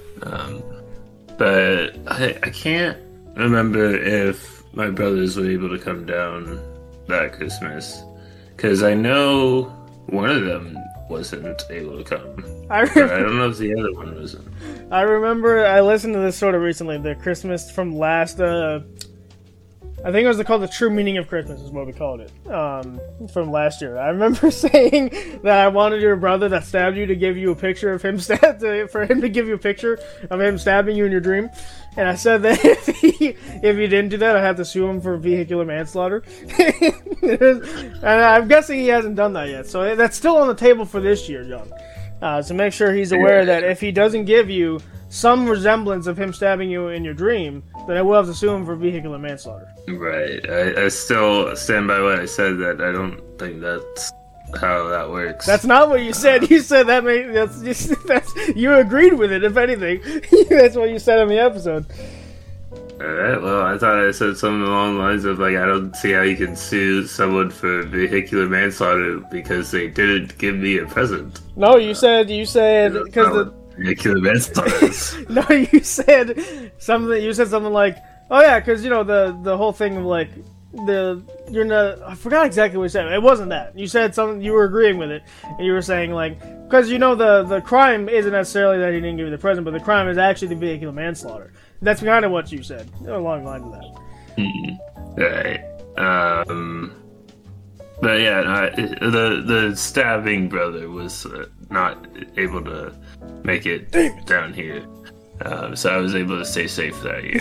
But I can't remember if my brothers were able to come down that Christmas. Because I know one of them wasn't able to come. I don't know if the other one wasn't. I remember I listened to this sort of recently, the Christmas from last, I think it was called The True Meaning of Christmas is what we called it, from last year. I remember saying that I wanted your brother that stabbed you to give you a picture of him for him to give you a picture of him stabbing you in your dream. And I said that if he didn't do that, I'd have to sue him for vehicular manslaughter. And I'm guessing he hasn't done that yet. So that's still on the table for this year, John. So make sure he's aware that if he doesn't give you some resemblance of him stabbing you in your dream, then I will have to sue him for vehicular manslaughter. Right. I still stand by what I said, that I don't think that's how that works. That's not what you said. You said that's you agreed with it, if anything. That's what you said in the episode. Alright, well, I thought I said something along the lines of, like, I don't see how you can sue someone for vehicular manslaughter because they didn't give me a present. No, you said because vehicular manslaughter. No, you said something like, oh yeah, because the whole thing of like you're not. I forgot exactly what you said. It wasn't that. You said something. You were agreeing with it, and you were saying like, because the crime isn't necessarily that he didn't give you the present, but the crime is actually the vehicular manslaughter. That's kind of what you said along the lines of that. Right. But yeah, the stabbing brother was not able to make it down here. So I was able to stay safe that year.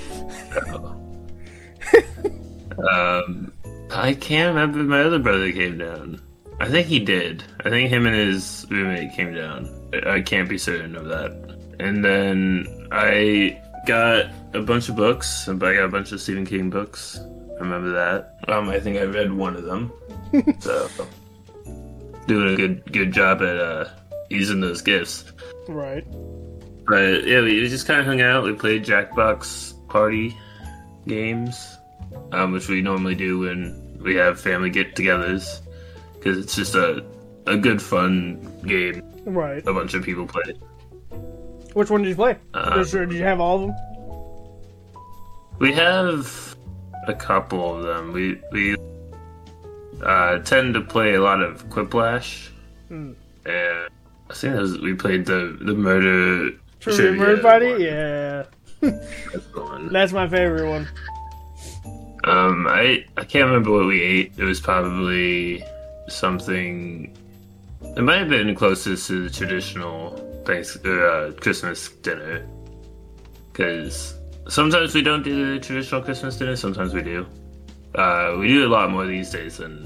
I can't remember if my other brother came down. I think he did. I think him and his roommate came down. I can't be certain of that. And then I got a bunch of books. I got a bunch of Stephen King books. I remember that. I think I read one of them. So, doing a good job at using those gifts. Right. But yeah, we just kind of hung out. We played Jackbox Party games, which we normally do when we have family get-togethers, because it's just a good fun game. Right. A bunch of people play. Which one did you play? Did you have all of them? We have a couple of them. We tend to play a lot of Quiplash, and I think we played the murder. Murder Party? Yeah. That's the one. That's my favorite one. I can't remember what we ate. It was probably something. It might have been closest to the traditional Christmas dinner. Because sometimes we don't do the traditional Christmas dinner, sometimes we do. We do a lot more these days than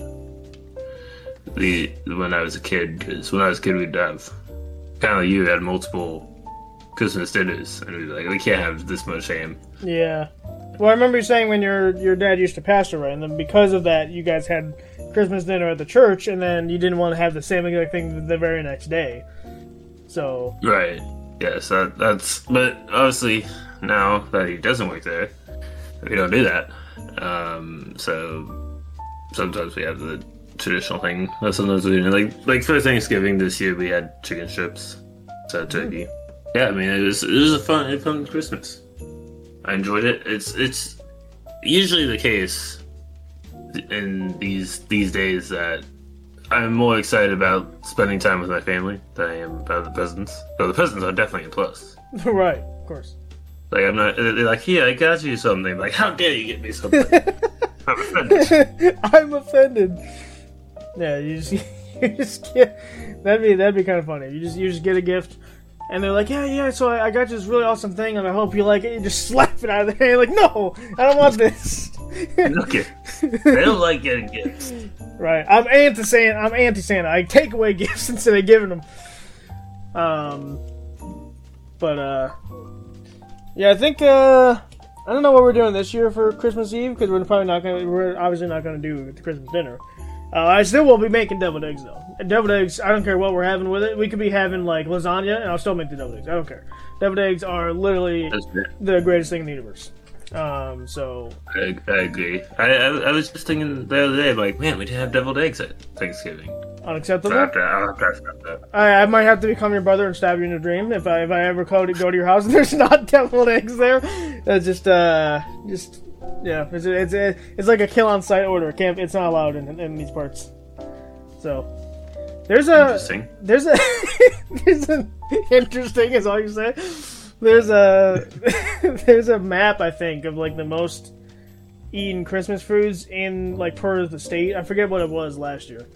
when I was a kid. Because when I was a kid, we'd have, kind of like you, had multiple Christmas dinners, and we'd be like, we can't have this much ham. Yeah. Well, I remember you saying when your dad used to pastor, right? And then because of that, you guys had Christmas dinner at the church, and then you didn't want to have the same exact thing the very next day. So. Right. Yes, that's. But obviously, now that he doesn't work there, we don't do that. So sometimes we have the traditional thing. Sometimes we do. Like for Thanksgiving this year, we had chicken strips, so turkey. Yeah, I mean, it was a fun Christmas. I enjoyed it. It's usually the case in these days that I'm more excited about spending time with my family than I am about the presents. So the presents are definitely a plus. Right, of course. Like, I'm not. They're like, "Here, I got you something." Like, how dare you get me something? I'm offended. I'm offended. Yeah, you just get. That'd be kind of funny. You just get a gift. And they're like, yeah, so I got you this really awesome thing, and I hope you like it. You just slap it out of their hand, like, no, I don't want this. Look it. They don't like getting gifts. Right. I'm anti-Santa. I take away gifts instead of giving them. Yeah, I think, I don't know what we're doing this year for Christmas Eve, because we're obviously not going to do the Christmas dinner. I still will be making deviled eggs, though. Deviled eggs, I don't care what we're having with it. We could be having, like, lasagna, and I'll still make the deviled eggs. I don't care. Deviled eggs are literally the greatest thing in the universe. So... I agree. I was just thinking the other day, like, man, we didn't have deviled eggs at Thanksgiving. Unacceptable? I'll have to accept that. I might have to become your brother and stab you in a dream if I ever go to your house and there's not deviled eggs there. That's just yeah, it's like a kill on site order. It's not allowed in these parts. So there's an interesting is all you say. There's a map, I think, of like the most eaten Christmas foods in like per the state. I forget what it was last year.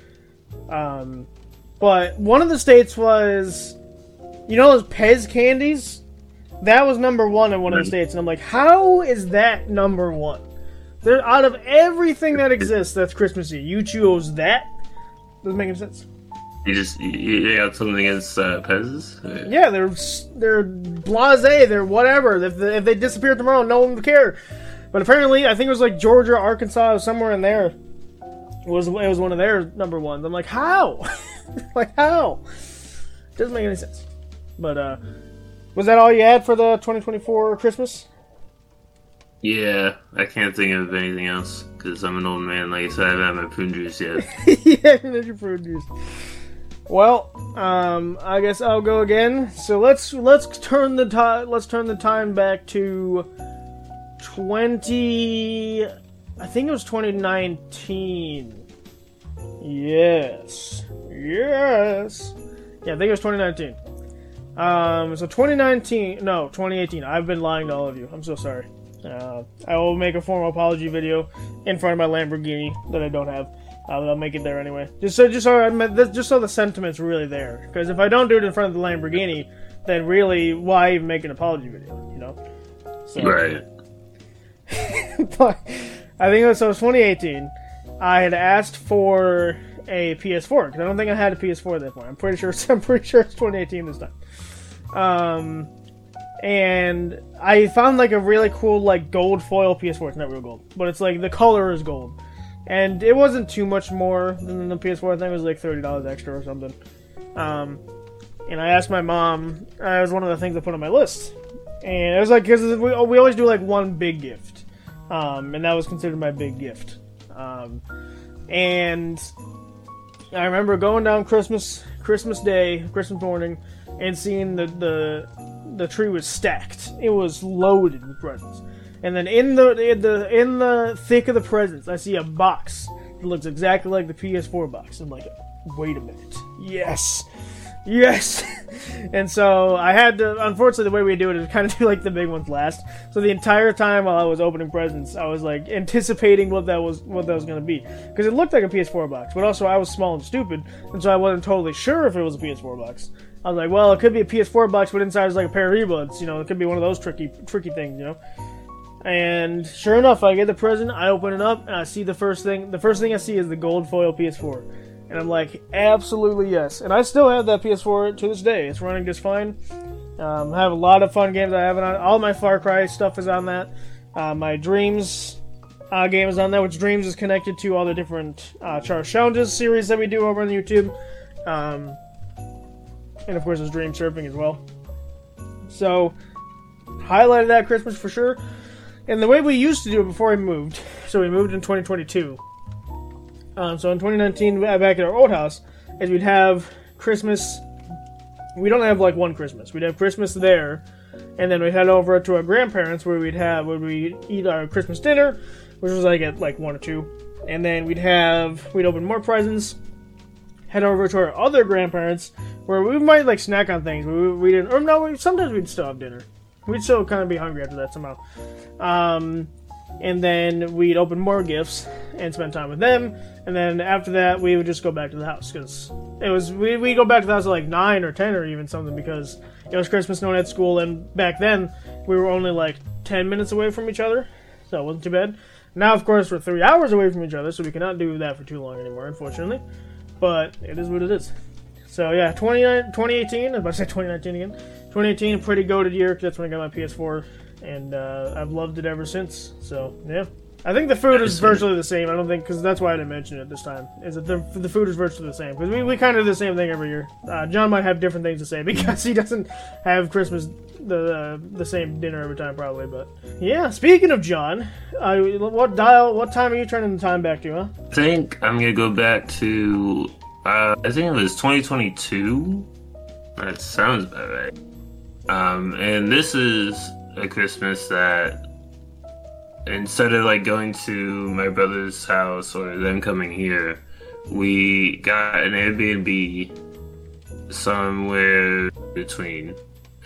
But one of the states was, you know, those Pez candies. That was number one in one of the states, and I'm like, how is that number one? They're out of everything that exists that's Christmassy. You chose that? Doesn't make any sense. You got something against Pez's? Yeah, they're blasé. They're whatever. If they disappeared tomorrow, no one would care. But apparently, I think it was like Georgia, Arkansas, somewhere in there. It was one of their number ones. I'm like, how? Like, how? Doesn't make any sense. But was that all you had for the 2024 Christmas? Yeah, I can't think of anything else because I'm an old man. Like I said, I haven't had my prune juice yet. Yeah, I haven't had your prune juice. Well, I guess I'll go again. So let's turn the time back to 20. I think it was 2019. Yes. Yeah, I think it was 2019. So 2018. I've been lying to all of you. I'm so sorry. I will make a formal apology video in front of my Lamborghini that I don't have. I'll make it there anyway. Just so the sentiment's really there. Because if I don't do it in front of the Lamborghini, then really, why even make an apology video, you know? So, Right. But I think it was 2018. I had asked for a PS4 because I don't think I had a PS4 at that point. I'm pretty sure it's 2018 this time. And I found like a really cool like gold foil PS4. It's not real gold, but it's like the color is gold, and it wasn't too much more than the PS4. I think it was like $30 extra or something. And I asked my mom. It was one of the things I put on my list, and it was like because we always do like one big gift, and that was considered my big gift. And I remember going down Christmas Day, Christmas morning, and seeing the tree was stacked. It was loaded with presents. And then in the thick of the presents, I see a box that looks exactly like the PS4 box. I'm like, wait a minute. Yes. And so I had to, unfortunately, the way we do it is kind of do like the big ones last. So the entire time while I was opening presents, I was like anticipating what that was going to be, because it looked like a PS4 box, but also I was small and stupid, and so I wasn't totally sure if it was a PS4 box. I was like, well, it could be a PS4 box, but inside is like a pair of earbuds. You know, it could be one of those tricky things. You know. And sure enough, I get the present, I open it up, and I see the first thing I see is the gold foil PS4. And I'm like, absolutely yes. And I still have that PS4 to this day. It's running just fine. I have a lot of fun games I have it on. All my Far Cry stuff is on that. My Dreams game is on that, which Dreams is connected to all the different Charles Challenges series that we do over on YouTube. And of course, there's Dream Surfing as well. So, highlighted that Christmas for sure. And the way we used to do it before we moved, so we moved in 2022. So in 2019, back at our old house, is we'd have Christmas. We'd only have like one Christmas. We'd have Christmas there, and then we'd head over to our grandparents where we'd eat our Christmas dinner, which was like at like 1 or 2, and then we'd open more presents, head over to our other grandparents where we might like snack on things. We didn't, or no, sometimes we'd still have dinner. We'd still kind of be hungry after that somehow. And then we'd open more gifts and spend time with them. And then after that, we would just go back to the house, because we go back to the house at like 9 or 10 or even something, because it was Christmas, no one had school, and back then we were only like 10 minutes away from each other, so it wasn't too bad. Now, of course, we're 3 hours away from each other, so we cannot do that for too long anymore, unfortunately. But it is what it is. So yeah, 2018. I was about to say 2019 again. 2018, a pretty goated year, because that's when I got my PS4, and I've loved it ever since. So yeah, I think the food is virtually the same. I don't think, because that's why I didn't mention it this time, is that the food is virtually the same, because we kind of do the same thing every year. John might have different things to say because he doesn't have Christmas the same dinner every time probably. But yeah, speaking of John, what time are you turning the time back to, huh? I think I'm gonna go back to I think it was 2022. That sounds about right. And this is a Christmas that, instead of like going to my brother's house or them coming here, we got an Airbnb somewhere between.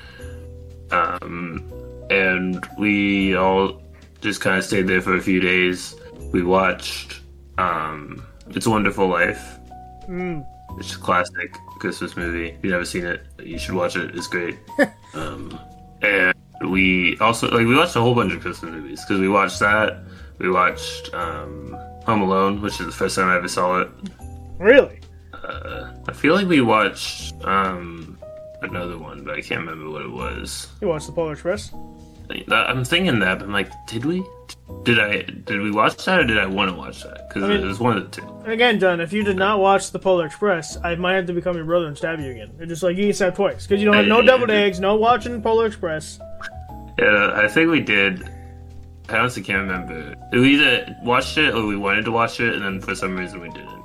And we all just kind of stayed there for a few days. We watched It's a Wonderful Life. It's a classic Christmas movie. If you've never seen it, you should watch it. It's great. And we also we watched a whole bunch of Christmas movies, because we watched that. We watched Home Alone, which is the first time I ever saw it. Really? I feel like we watched another one, but I can't remember what it was. You watched The Polar Express? I'm thinking that, but I'm like, did we? Did we watch that, or did I want to watch that? Because it was one of the two. And again, John, if you did not watch The Polar Express, I might have to become your brother and stab you again. It's just like, you get stabbed twice, because you don't have no deviled eggs, no watching Polar Express. Yeah, I think we did. I honestly can't remember. We either watched it or we wanted to watch it, and then for some reason we didn't.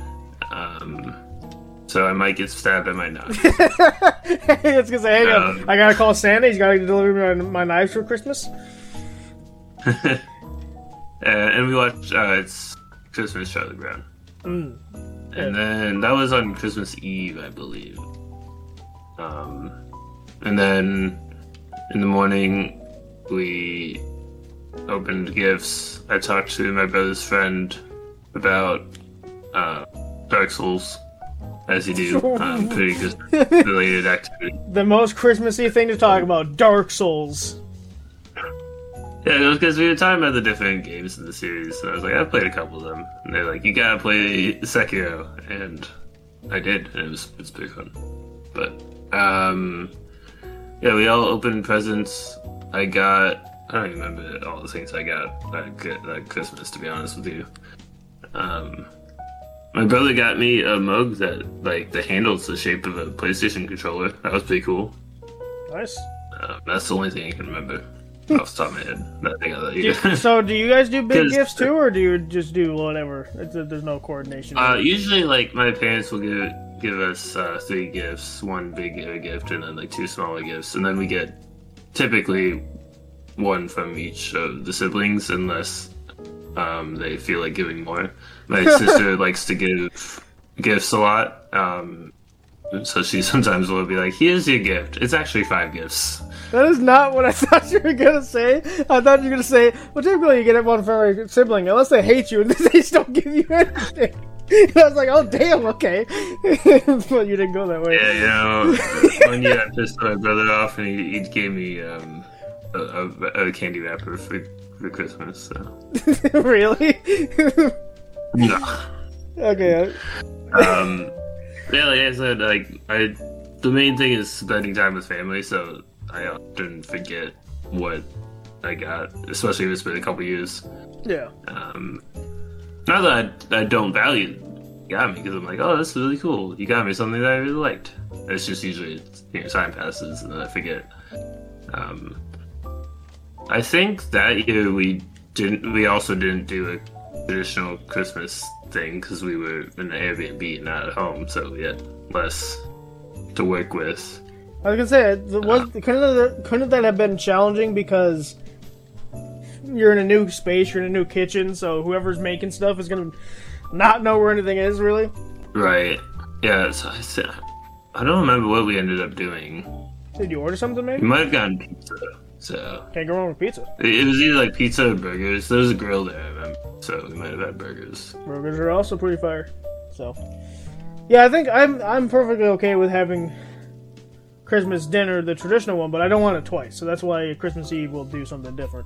So I might get stabbed, I might not. It's because I gotta call Santa. He's gotta deliver me my knives for Christmas. And we watched It's Christmas, Charlie Brown. And then that was on Christmas Eve, I believe. And then in the morning, we opened gifts. I talked to my brother's friend about Dark Souls. as you do. Pretty Christmas-related activity. The most Christmassy thing to talk about, Dark Souls. Yeah, it was because we were talking about the different games in the series, and I was like, I've played a couple of them. And they're like, you gotta play Sekiro, and I did, and it's pretty fun. But, yeah, we all opened presents. I don't even remember all the things I got that Christmas, to be honest with you. My brother got me a mug that, like, the handle's the shape of a PlayStation controller. That was pretty cool. Nice. That's the only thing I can remember off the top of my head. Nothing other either. So, do you guys do big gifts too, or do you just do whatever? There's no coordination. Usually, like, my parents will give us 3 gifts, 1 big gift, and then, like, 2 smaller gifts. And then we get, typically, 1 from each of the siblings, unless they feel like giving more. My sister likes to give gifts a lot, so she sometimes will be like, here's your gift. It's actually 5 gifts. That is not what I thought you were going to say. I thought you were going to say, well, typically you get one from a sibling, unless they hate you and they just don't give you anything. And I was like, oh, damn, okay. But you didn't go that way. Yeah, you know, one year I pissed my brother off, and he gave me a candy wrapper for Christmas. So. Really? No. Okay. Yeah, like I said, the main thing is spending time with family, so I often forget what I got, especially if it's been a couple years. Yeah. Not that I don't value you got me, because I'm like, oh, that's really cool. You got me something that I really liked. It's just usually, time passes and then I forget. I think that year we also didn't do a traditional Christmas thing because we were in the Airbnb and not at home, so we had less to work with. I was gonna say, couldn't that have been challenging because you're in a new space, you're in a new kitchen, so whoever's making stuff is gonna not know where anything is, really? Right. Yeah, so I don't remember what we ended up doing. Did you order something, maybe? We might have gotten pizza, so... Can't go wrong with pizza. It was either, like, pizza or burgers. There was a grill there, I remember, so we might have had burgers. Burgers are also pretty fire, so... Yeah, I think I'm perfectly okay with having Christmas dinner, the traditional one, but I don't want it twice, so that's why Christmas Eve we'll do something different.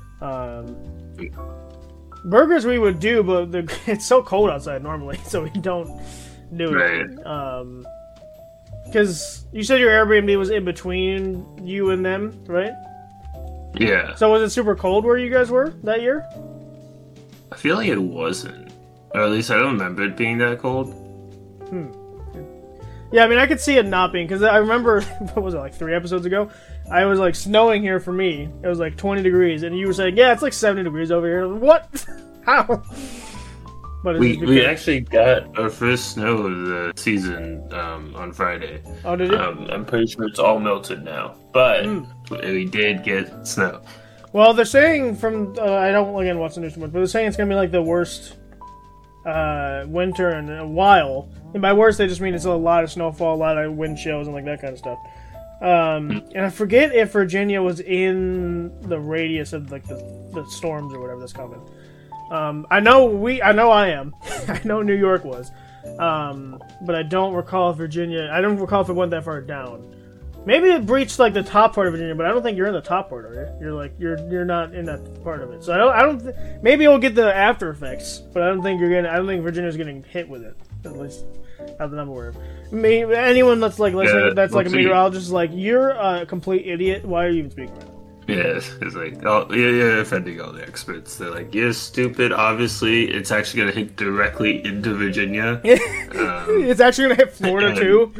Burgers we would do, but it's so cold outside normally, so we don't do it. Right. Because you said your Airbnb was in between you and them, right? Yeah. So was it super cold where you guys were that year? I feel like it wasn't. Or at least I don't remember it being that cold. Yeah, I mean, I could see it not being, because I remember, what was it, like 3 episodes ago? I was, like, snowing here for me. It was, like, 20 degrees, and you were saying, yeah, it's, like, 70 degrees over here. What? How? But we actually got our first snow of the season on Friday. Oh, did you? I'm pretty sure it's all melted now, but we did get snow. Well, they're saying I don't, again, watch the news too much, but they're saying it's going to be, like, the worst winter in a while. And by worst, they just mean it's a lot of snowfall, a lot of wind chills, and like that kind of stuff. And I forget if Virginia was in the radius of like the storms or whatever that's coming. I know I am. I know New York was, but I don't recall if Virginia. I don't recall if it went that far down. Maybe it breached like the top part of Virginia, but I don't think you're in the top part, are you? You're not in that part of it. So I don't. Maybe we'll get the after effects, but I don't think Virginia's getting hit with it. At least, not that I'm aware of. Anyone that's like listening, that's like a meteorologist, is like, you're a complete idiot. Why are you even speaking right now? Yeah, it's like, you're offending all the experts. They're like, you're stupid. Obviously, it's actually going to hit directly into Virginia. It's actually going to hit Florida too.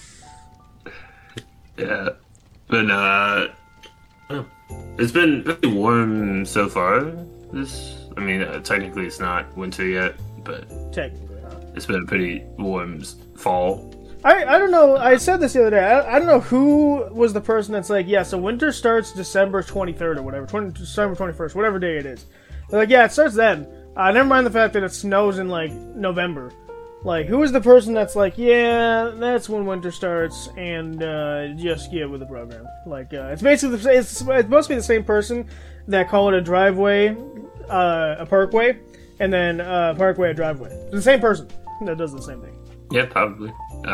Yeah, but it's been really warm so far. Technically it's not winter yet, but technically, it's been a pretty warm fall. I don't know. I said this the other day. I don't know who was the person that's like, yeah, so winter starts December 23rd or whatever, December 21st, whatever day it is. They're like, yeah, it starts then. Never mind the fact that it snows in like November. Like, who is the person that's like, yeah, that's when winter starts, and just get with the program? Like, it's basically it must be the same person that call it a driveway, a parkway, and then parkway a driveway. It's the same person that does the same thing. Yeah, probably.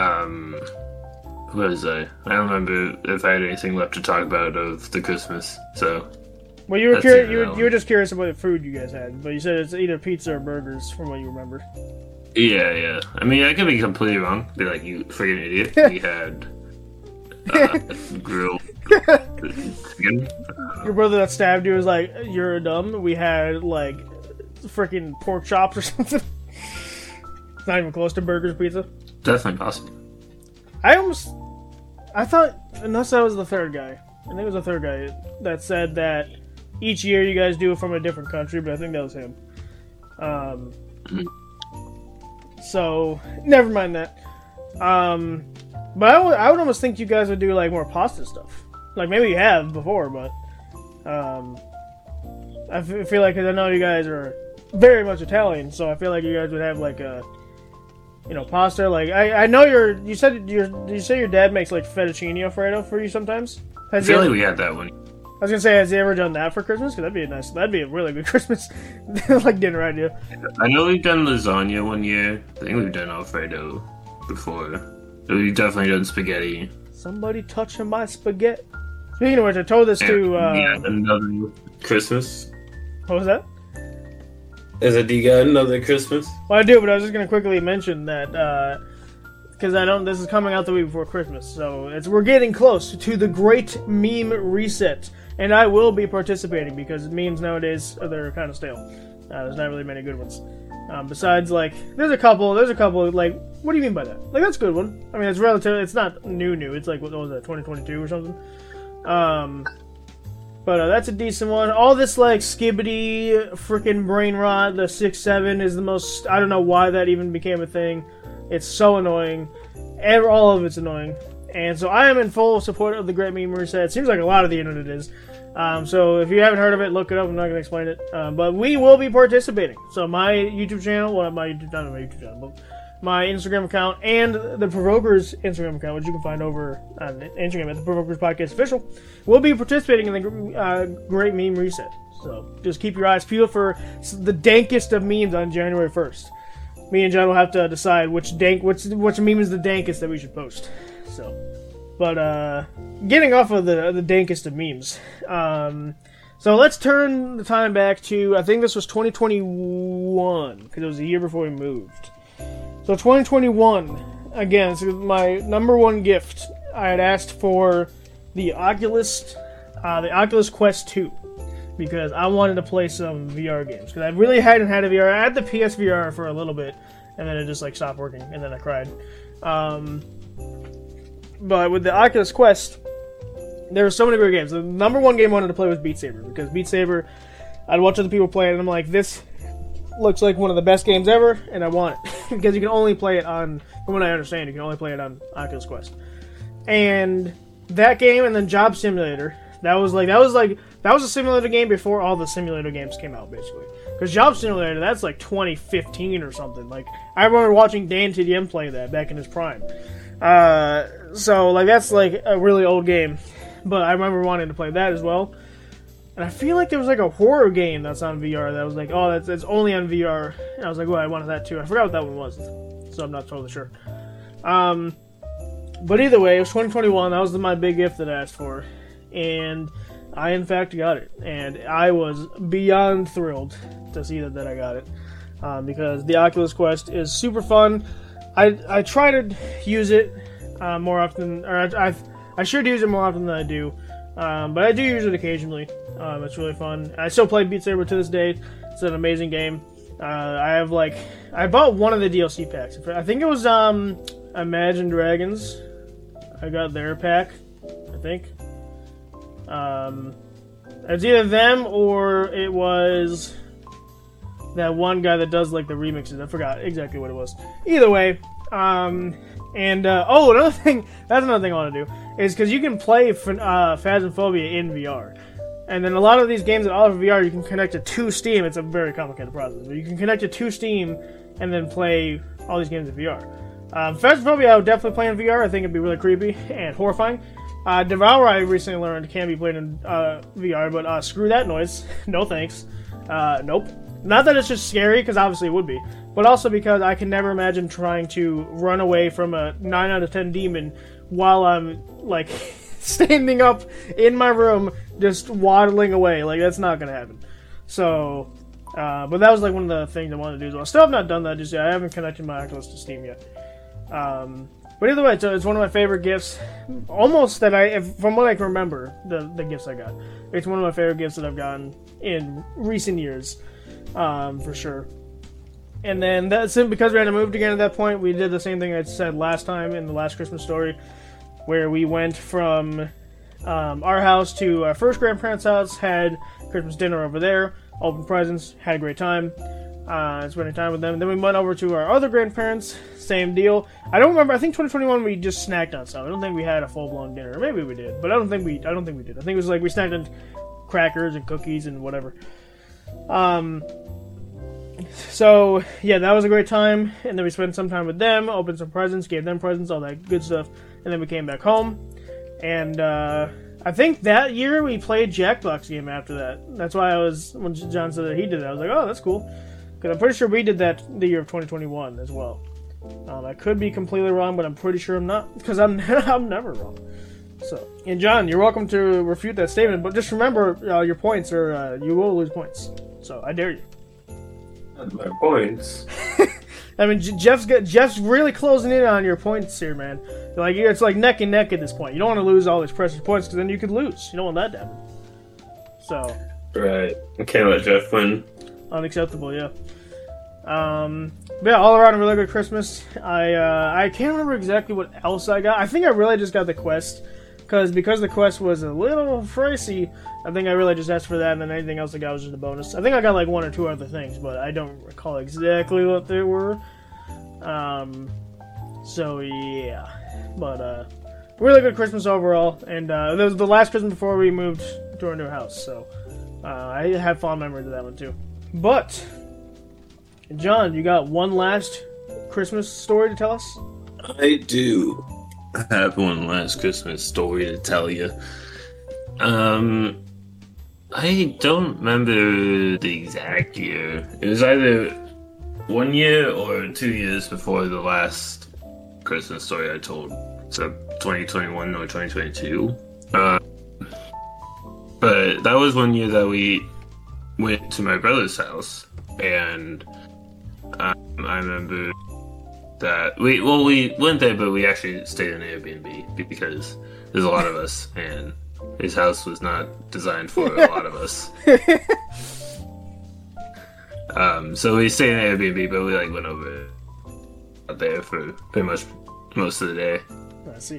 What was I? I don't remember if I had anything left to talk about of the Christmas. So. Well, you were curious. You were just curious about the food you guys had, but you said it's either pizza or burgers, from what you remember. Yeah. I mean, I could be completely wrong. Be like, you freaking idiot. We had grilled chicken. Your brother that stabbed you was like, "You're dumb." We had like freaking pork chops or something. It's not even close to burgers, pizza. Definitely possible. I thought, unless that was the third guy. I think it was the third guy that said that each year you guys do it from a different country, but I think that was him. So, never mind that. But I would almost think you guys would do like more pasta stuff. Like maybe you have before, but I feel like, because I know you guys are very much Italian, so I feel like you guys would have like a, pasta. Like I know you said your dad makes like fettuccine alfredo for you sometimes. I feel like we had that one. I was gonna say, has he ever done that for Christmas? Because that'd be a really good Christmas like dinner idea. I know we've done lasagna one year. I think we've done Alfredo before. We've definitely done spaghetti. Somebody touching my spaghetti. Speaking of which, I told this to another Christmas. What was that? Is it, do you got another Christmas? Well, I do, but I was just gonna quickly mention that because this is coming out the week before Christmas, so we're getting close to the great meme reset. And I will be participating because memes nowadays, they're kind of stale. There's not really many good ones. Besides, like, there's a couple, like, what do you mean by that? Like, that's a good one. I mean, it's relatively, it's not new. It's like, what was that, 2022 or something? But that's a decent one. All this, like, skibbity, freaking brain rot, the 6-7 is the most, I don't know why that even became a thing. It's so annoying. All of it's annoying. And so I am in full support of the Great Meme Reset. It seems like a lot of the internet is. So if you haven't heard of it, look it up. I'm not going to explain it. But we will be participating. So my YouTube channel, not my YouTube channel, but my Instagram account and the Provokers Instagram account, which you can find over on Instagram at the Provokers Podcast Official, will be participating in the Great Meme Reset. So just keep your eyes peeled for the dankest of memes on January 1st. Me and John will have to decide which meme is the dankest that we should post. So, but getting off of the dankest of memes. So let's turn the time back to, I think this was 2021, because it was the year before we moved. So 2021, again, this is my number one gift. I had asked for the Oculus Quest 2, because I wanted to play some VR games, because I really hadn't had a VR. I had the PSVR for a little bit, and then it just like stopped working, and then I cried. But with the Oculus Quest, there were so many great games. The number one game I wanted to play was Beat Saber, because Beat Saber, I'd watch other people play it, and I'm like, this looks like one of the best games ever, and I want it. Because you can only play it on, from what I understand, you can only play it on Oculus Quest. And that game, and then Job Simulator, that was a simulator game before all the simulator games came out, basically. Because Job Simulator, that's like 2015 or something. Like, I remember watching Dan TDM play that back in his prime. So, like, that's, like, a really old game. But I remember wanting to play that as well. And I feel like there was, like, a horror game that's on VR that was like, oh, that's only on VR. And I was like, well, I wanted that too. I forgot what that one was. So I'm not totally sure. But either way, it was 2021. That was my big gift that I asked for. And I, in fact, got it. And I was beyond thrilled to see that I got it. Because the Oculus Quest is super fun. I try to use it more often, or I should use it more often than I do, but I do use it occasionally. It's really fun. I still play Beat Saber to this day. It's an amazing game. I bought one of the DLC packs. I think it was Imagine Dragons. I got their pack, I think. It's either them or it was that one guy that does like the remixes. I forgot exactly what it was. Either way, another thing. That's another thing I want to do is because you can play Phasmophobia in VR, and then a lot of these games that offer VR, you can connect it to Steam. It's a very complicated process, but you can connect it to Steam and then play all these games in VR. Phasmophobia, I would definitely play in VR. I think it'd be really creepy and horrifying. Devour, I recently learned, can be played in VR, but screw that noise. No thanks. Nope. Not that it's just scary, because obviously it would be, but also because I can never imagine trying to run away from a 9 out of 10 demon while I'm, like, standing up in my room, just waddling away. Like, that's not gonna happen. So, but that was, like, one of the things I wanted to do as well. Still have not done that just yet. I haven't connected my Oculus to Steam yet. But either way, it's one of my favorite gifts. Almost from what I can remember, the gifts I got. It's one of my favorite gifts that I've gotten in recent years, for sure. And then that's it, because we had to move again at that point. We did the same thing I said last time in the last Christmas story, where we went from our house to our first grandparents' house, had Christmas dinner over there, opened presents, had a great time. Spending time with them. Then we went over to our other grandparents. Same deal. I don't remember. I think 2021 we just snacked on something. I don't think we had a full blown dinner. Maybe we did, but I don't think we did. I think it was like we snacked on crackers and cookies and whatever. So yeah, that was a great time. And then we spent some time with them, opened some presents, gave them presents, all that good stuff. And then we came back home. And I think that year we played Jackbox game after that. That's why when John said that he did that, I was like, oh, that's cool. Because I'm pretty sure we did that the year of 2021 as well. I could be completely wrong, but I'm pretty sure I'm not, because I'm never wrong. So, and John, you're welcome to refute that statement, but just remember your points, or you will lose points. So I dare you. My points. I mean, Jeff's really closing in on your points here, man. Like, it's like neck and neck at this point. You don't want to lose all these precious points, because then you could lose. You don't want that to happen. So. Right. I can't let Jeff win. Unacceptable, yeah. But yeah, all around a really good Christmas. I can't remember exactly what else I got. I think I really just got the quest, because the quest was a little pricey. I think I really just asked for that, and then anything else I got was just a bonus. I think I got like 1 or 2 other things, but I don't recall exactly what they were. So yeah, but really good Christmas overall, and that was the last Christmas before we moved to our new house. So I have fond memories of that one too. But John, you got one last Christmas story to tell us? I do. I have one last Christmas story to tell you. I don't remember the exact year. It was either 1 year or 2 years before the last Christmas story I told. So 2021 or 2022. But that was 1 year that we went to my brother's house, and I remember that we went there, but we actually stayed in an Airbnb because there's a lot of us, and his house was not designed for a lot of us. So we stayed in an Airbnb, but we went over out there for pretty much most of the day. I see.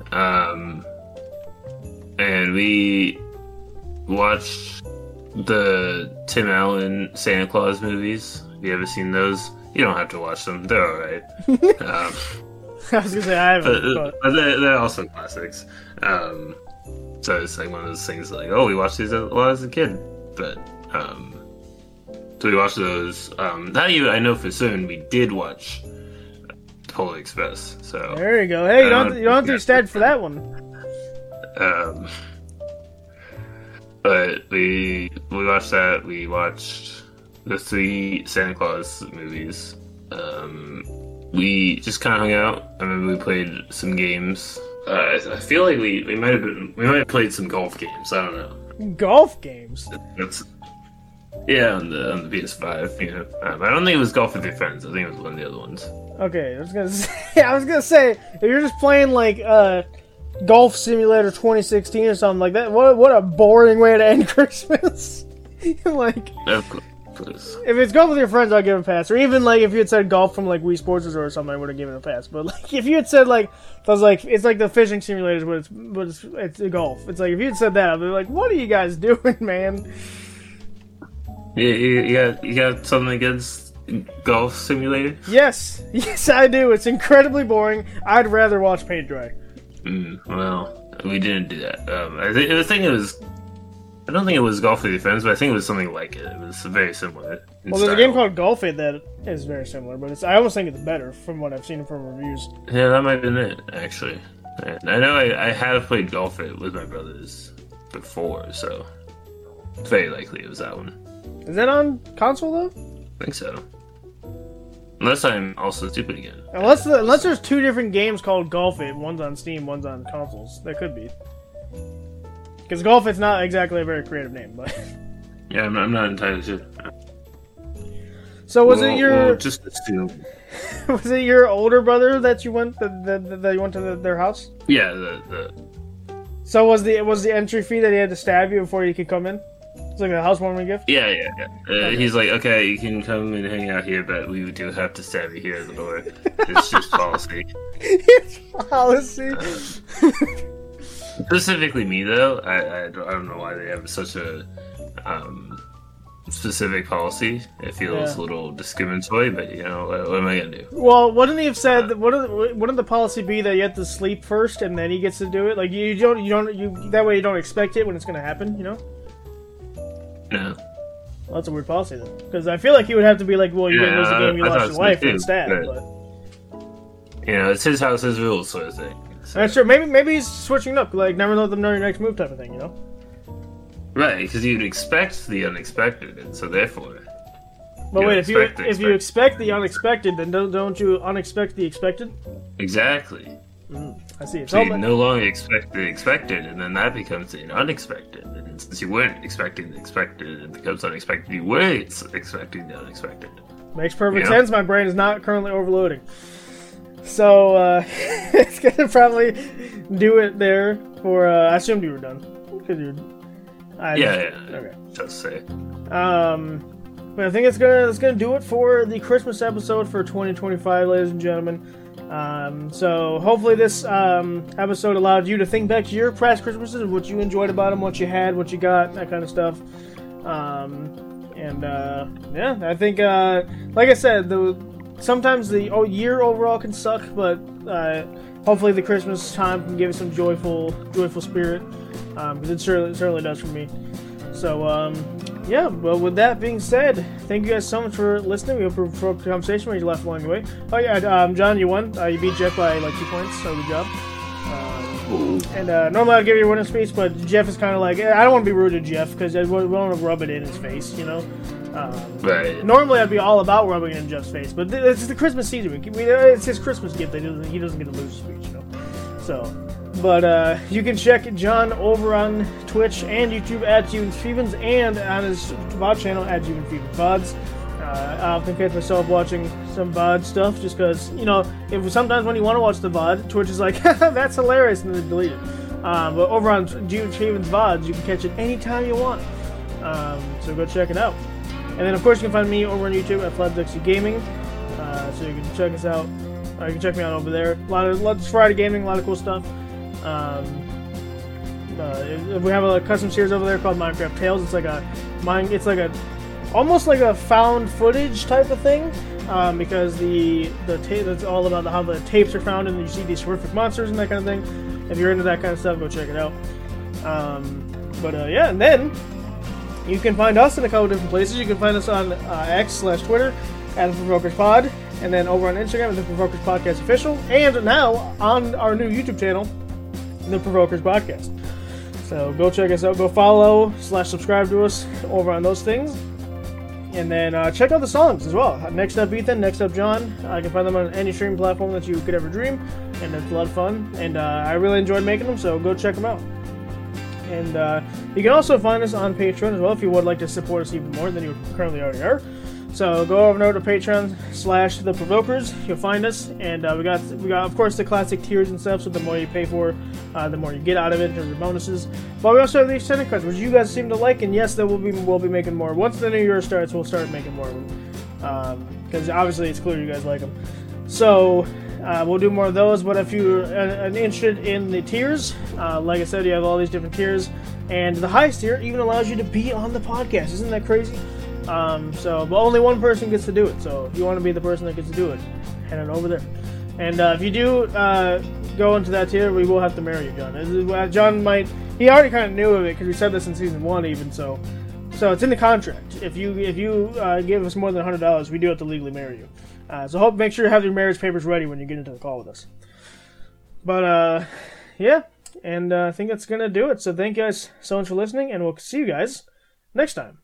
And we watched the Tim Allen Santa Claus movies. Have you ever seen those? You don't have to watch them. They're alright. I was gonna say I haven't. But they're also classics. So it's like one of those things like, oh, we watched these a lot as a kid. But, so we watched those. That year, I know for certain we did watch Polar Express. So there you go. Hey, you don't have to be sad for that one. But we watched that. We watched the 3 Santa Claus movies. We just kind of hung out. I remember we played some games. I feel like we might have played some golf games. I don't know. Golf games. That's on the PS5. You know, I don't think it was Golf with Your Friends. I think it was one of the other ones. Okay, I was gonna say if you're just playing like Golf Simulator 2016 or something like that, what a boring way to end Christmas. Like, of course. If it's Golf with Your Friends, I'll give it a pass. Or even like if you had said golf from like Wii Sports Resort or something, I would have given it a pass. But like if you had said like it's like the fishing simulators, but it's golf. It's like if you had said that, I'd be like, what are you guys doing, man? Yeah, you got something against Golf Simulator? Yes, I do. It's incredibly boring. I'd rather watch paint dry. Well, we didn't do that. I don't think it was Golf with Your Friends, but I think it was something like it. It was very similar. Well, there's a game called Golf It that is very similar, but I almost think it's better from what I've seen from reviews. Yeah, that might have been it, actually. And I know I have played Golf It with my brothers before, so it's very likely it was that one. Is that on console though? I think so. Unless I'm also stupid again. Unless there's two different games called Golf It. One's on Steam, one's on consoles. That could be. Because Golf It's not exactly a very creative name, but... Yeah, I'm not entirely sure. So was it your... We'll just assume. Was it your older brother that you went that you went to their house? Yeah, So was the entry fee that he had to stab you before you could come in? It's like a housewarming gift? Yeah. Okay. He's like, okay, you can come and hang out here, but we do have to stab you here at the door. It's just policy. It's policy. Specifically me, though, I don't know why they have such a specific policy. It feels a little discriminatory, but you know, what am I gonna do? Well, wouldn't he have said wouldn't the policy be that you have to sleep first and then he gets to do it? Like you don't that way you don't expect it when it's gonna happen, you know? No. Well, that's a weird policy then, because I feel like he would have to be like, well, you didn't lose the game, you lost your wife and stab. But you know, it's his house, his rules, sort of thing. So. That's true. Maybe he's switching up, like never let them know your next move type of thing, you know? Right, because you'd expect the unexpected, and so therefore. But wait, if you expect the unexpected, then don't you unexpect the expected? Exactly. I see. So you no longer expect the expected, and then that becomes an unexpected. And since you weren't expecting the expected, it becomes unexpected. You were expecting the unexpected. Makes perfect sense. My brain is not currently overloading. So, it's gonna probably do it there for, I assumed you were done. Because you're... Yeah. Okay. Just say. But I think it's gonna do it for the Christmas episode for 2025, ladies and gentlemen. So hopefully this episode allowed you to think back to your past Christmases, what you enjoyed about them, what you had, what you got, that kind of stuff. I think like I said, sometimes the year overall can suck, but hopefully the Christmas time can give you some joyful spirit, because it certainly does for me. So but with that being said, thank you guys so much for listening. We hope you provoked the conversation where you laughed along the way. Oh yeah, John, you won. You beat Jeff by like 2 points, so good job. Normally I'd give you a winning speech, but Jeff is kind of like, I don't want to be rude to Jeff because we don't want to rub it in his face, you know? Right. Normally I'd be all about rubbing it in Jeff's face, but it's the Christmas season. It's his Christmas gift that he doesn't get to lose a speech, you know? So... But you can check John over on Twitch and YouTube at Juven Stevens, and on his VOD channel at Juven Stevens VODs. I often catch myself watching some VOD stuff just because, you know, sometimes when you want to watch the VOD, Twitch is like, that's hilarious, and then delete it. But over on Juven Stevens VODs, you can catch it anytime you want. So go check it out. And then, of course, you can find me over on YouTube at FlabsXC Gaming. So you can check us out. You can check me out over there. Lots of Friday gaming, a lot of cool stuff. We have a custom series over there called Minecraft Tales. It's like almost like a found footage type of thing, because the tape, that's all about how the tapes are found and you see these horrific monsters and that kind of thing. If you're into that kind of stuff, go check it out. And then you can find us in a couple different places. You can find us on X/Twitter at The Provokers Pod, and then over on Instagram at The Provokers Podcast Official, and now on our new YouTube channel, The Provokers Podcast. So go check us out. Go follow / subscribe to us over on those things. And then check out the songs as well. Next Up Ethan, Next Up John. I can find them on any streaming platform that you could ever dream. And it's a lot of fun. And I really enjoyed making them, so go check them out. And you can also find us on Patreon as well if you would like to support us even more than you currently already are. So go over to Patreon / The Provokers. You'll find us, and we got of course the classic tiers and stuff. So the more you pay for, the more you get out of it in terms of bonuses. But we also have the extended cards, which you guys seem to like, and yes, we'll be making more. Once the new year starts, we'll start making more of them, because obviously it's clear you guys like them. So we'll do more of those. But if you're interested in the tiers, like I said, you have all these different tiers, and the highest tier even allows you to be on the podcast. Isn't that crazy? But only one person gets to do it. So if you want to be the person that gets to do it, head on over there. And if you do go into that tier, we will have to marry you, John. John he already kind of knew of it because we said this in season 1 even. So it's in the contract. If you give us more than $100, we do have to legally marry you. So make sure you have your marriage papers ready when you get into the call with us. But yeah, and I think that's gonna do it. So thank you guys so much for listening, and we'll see you guys next time.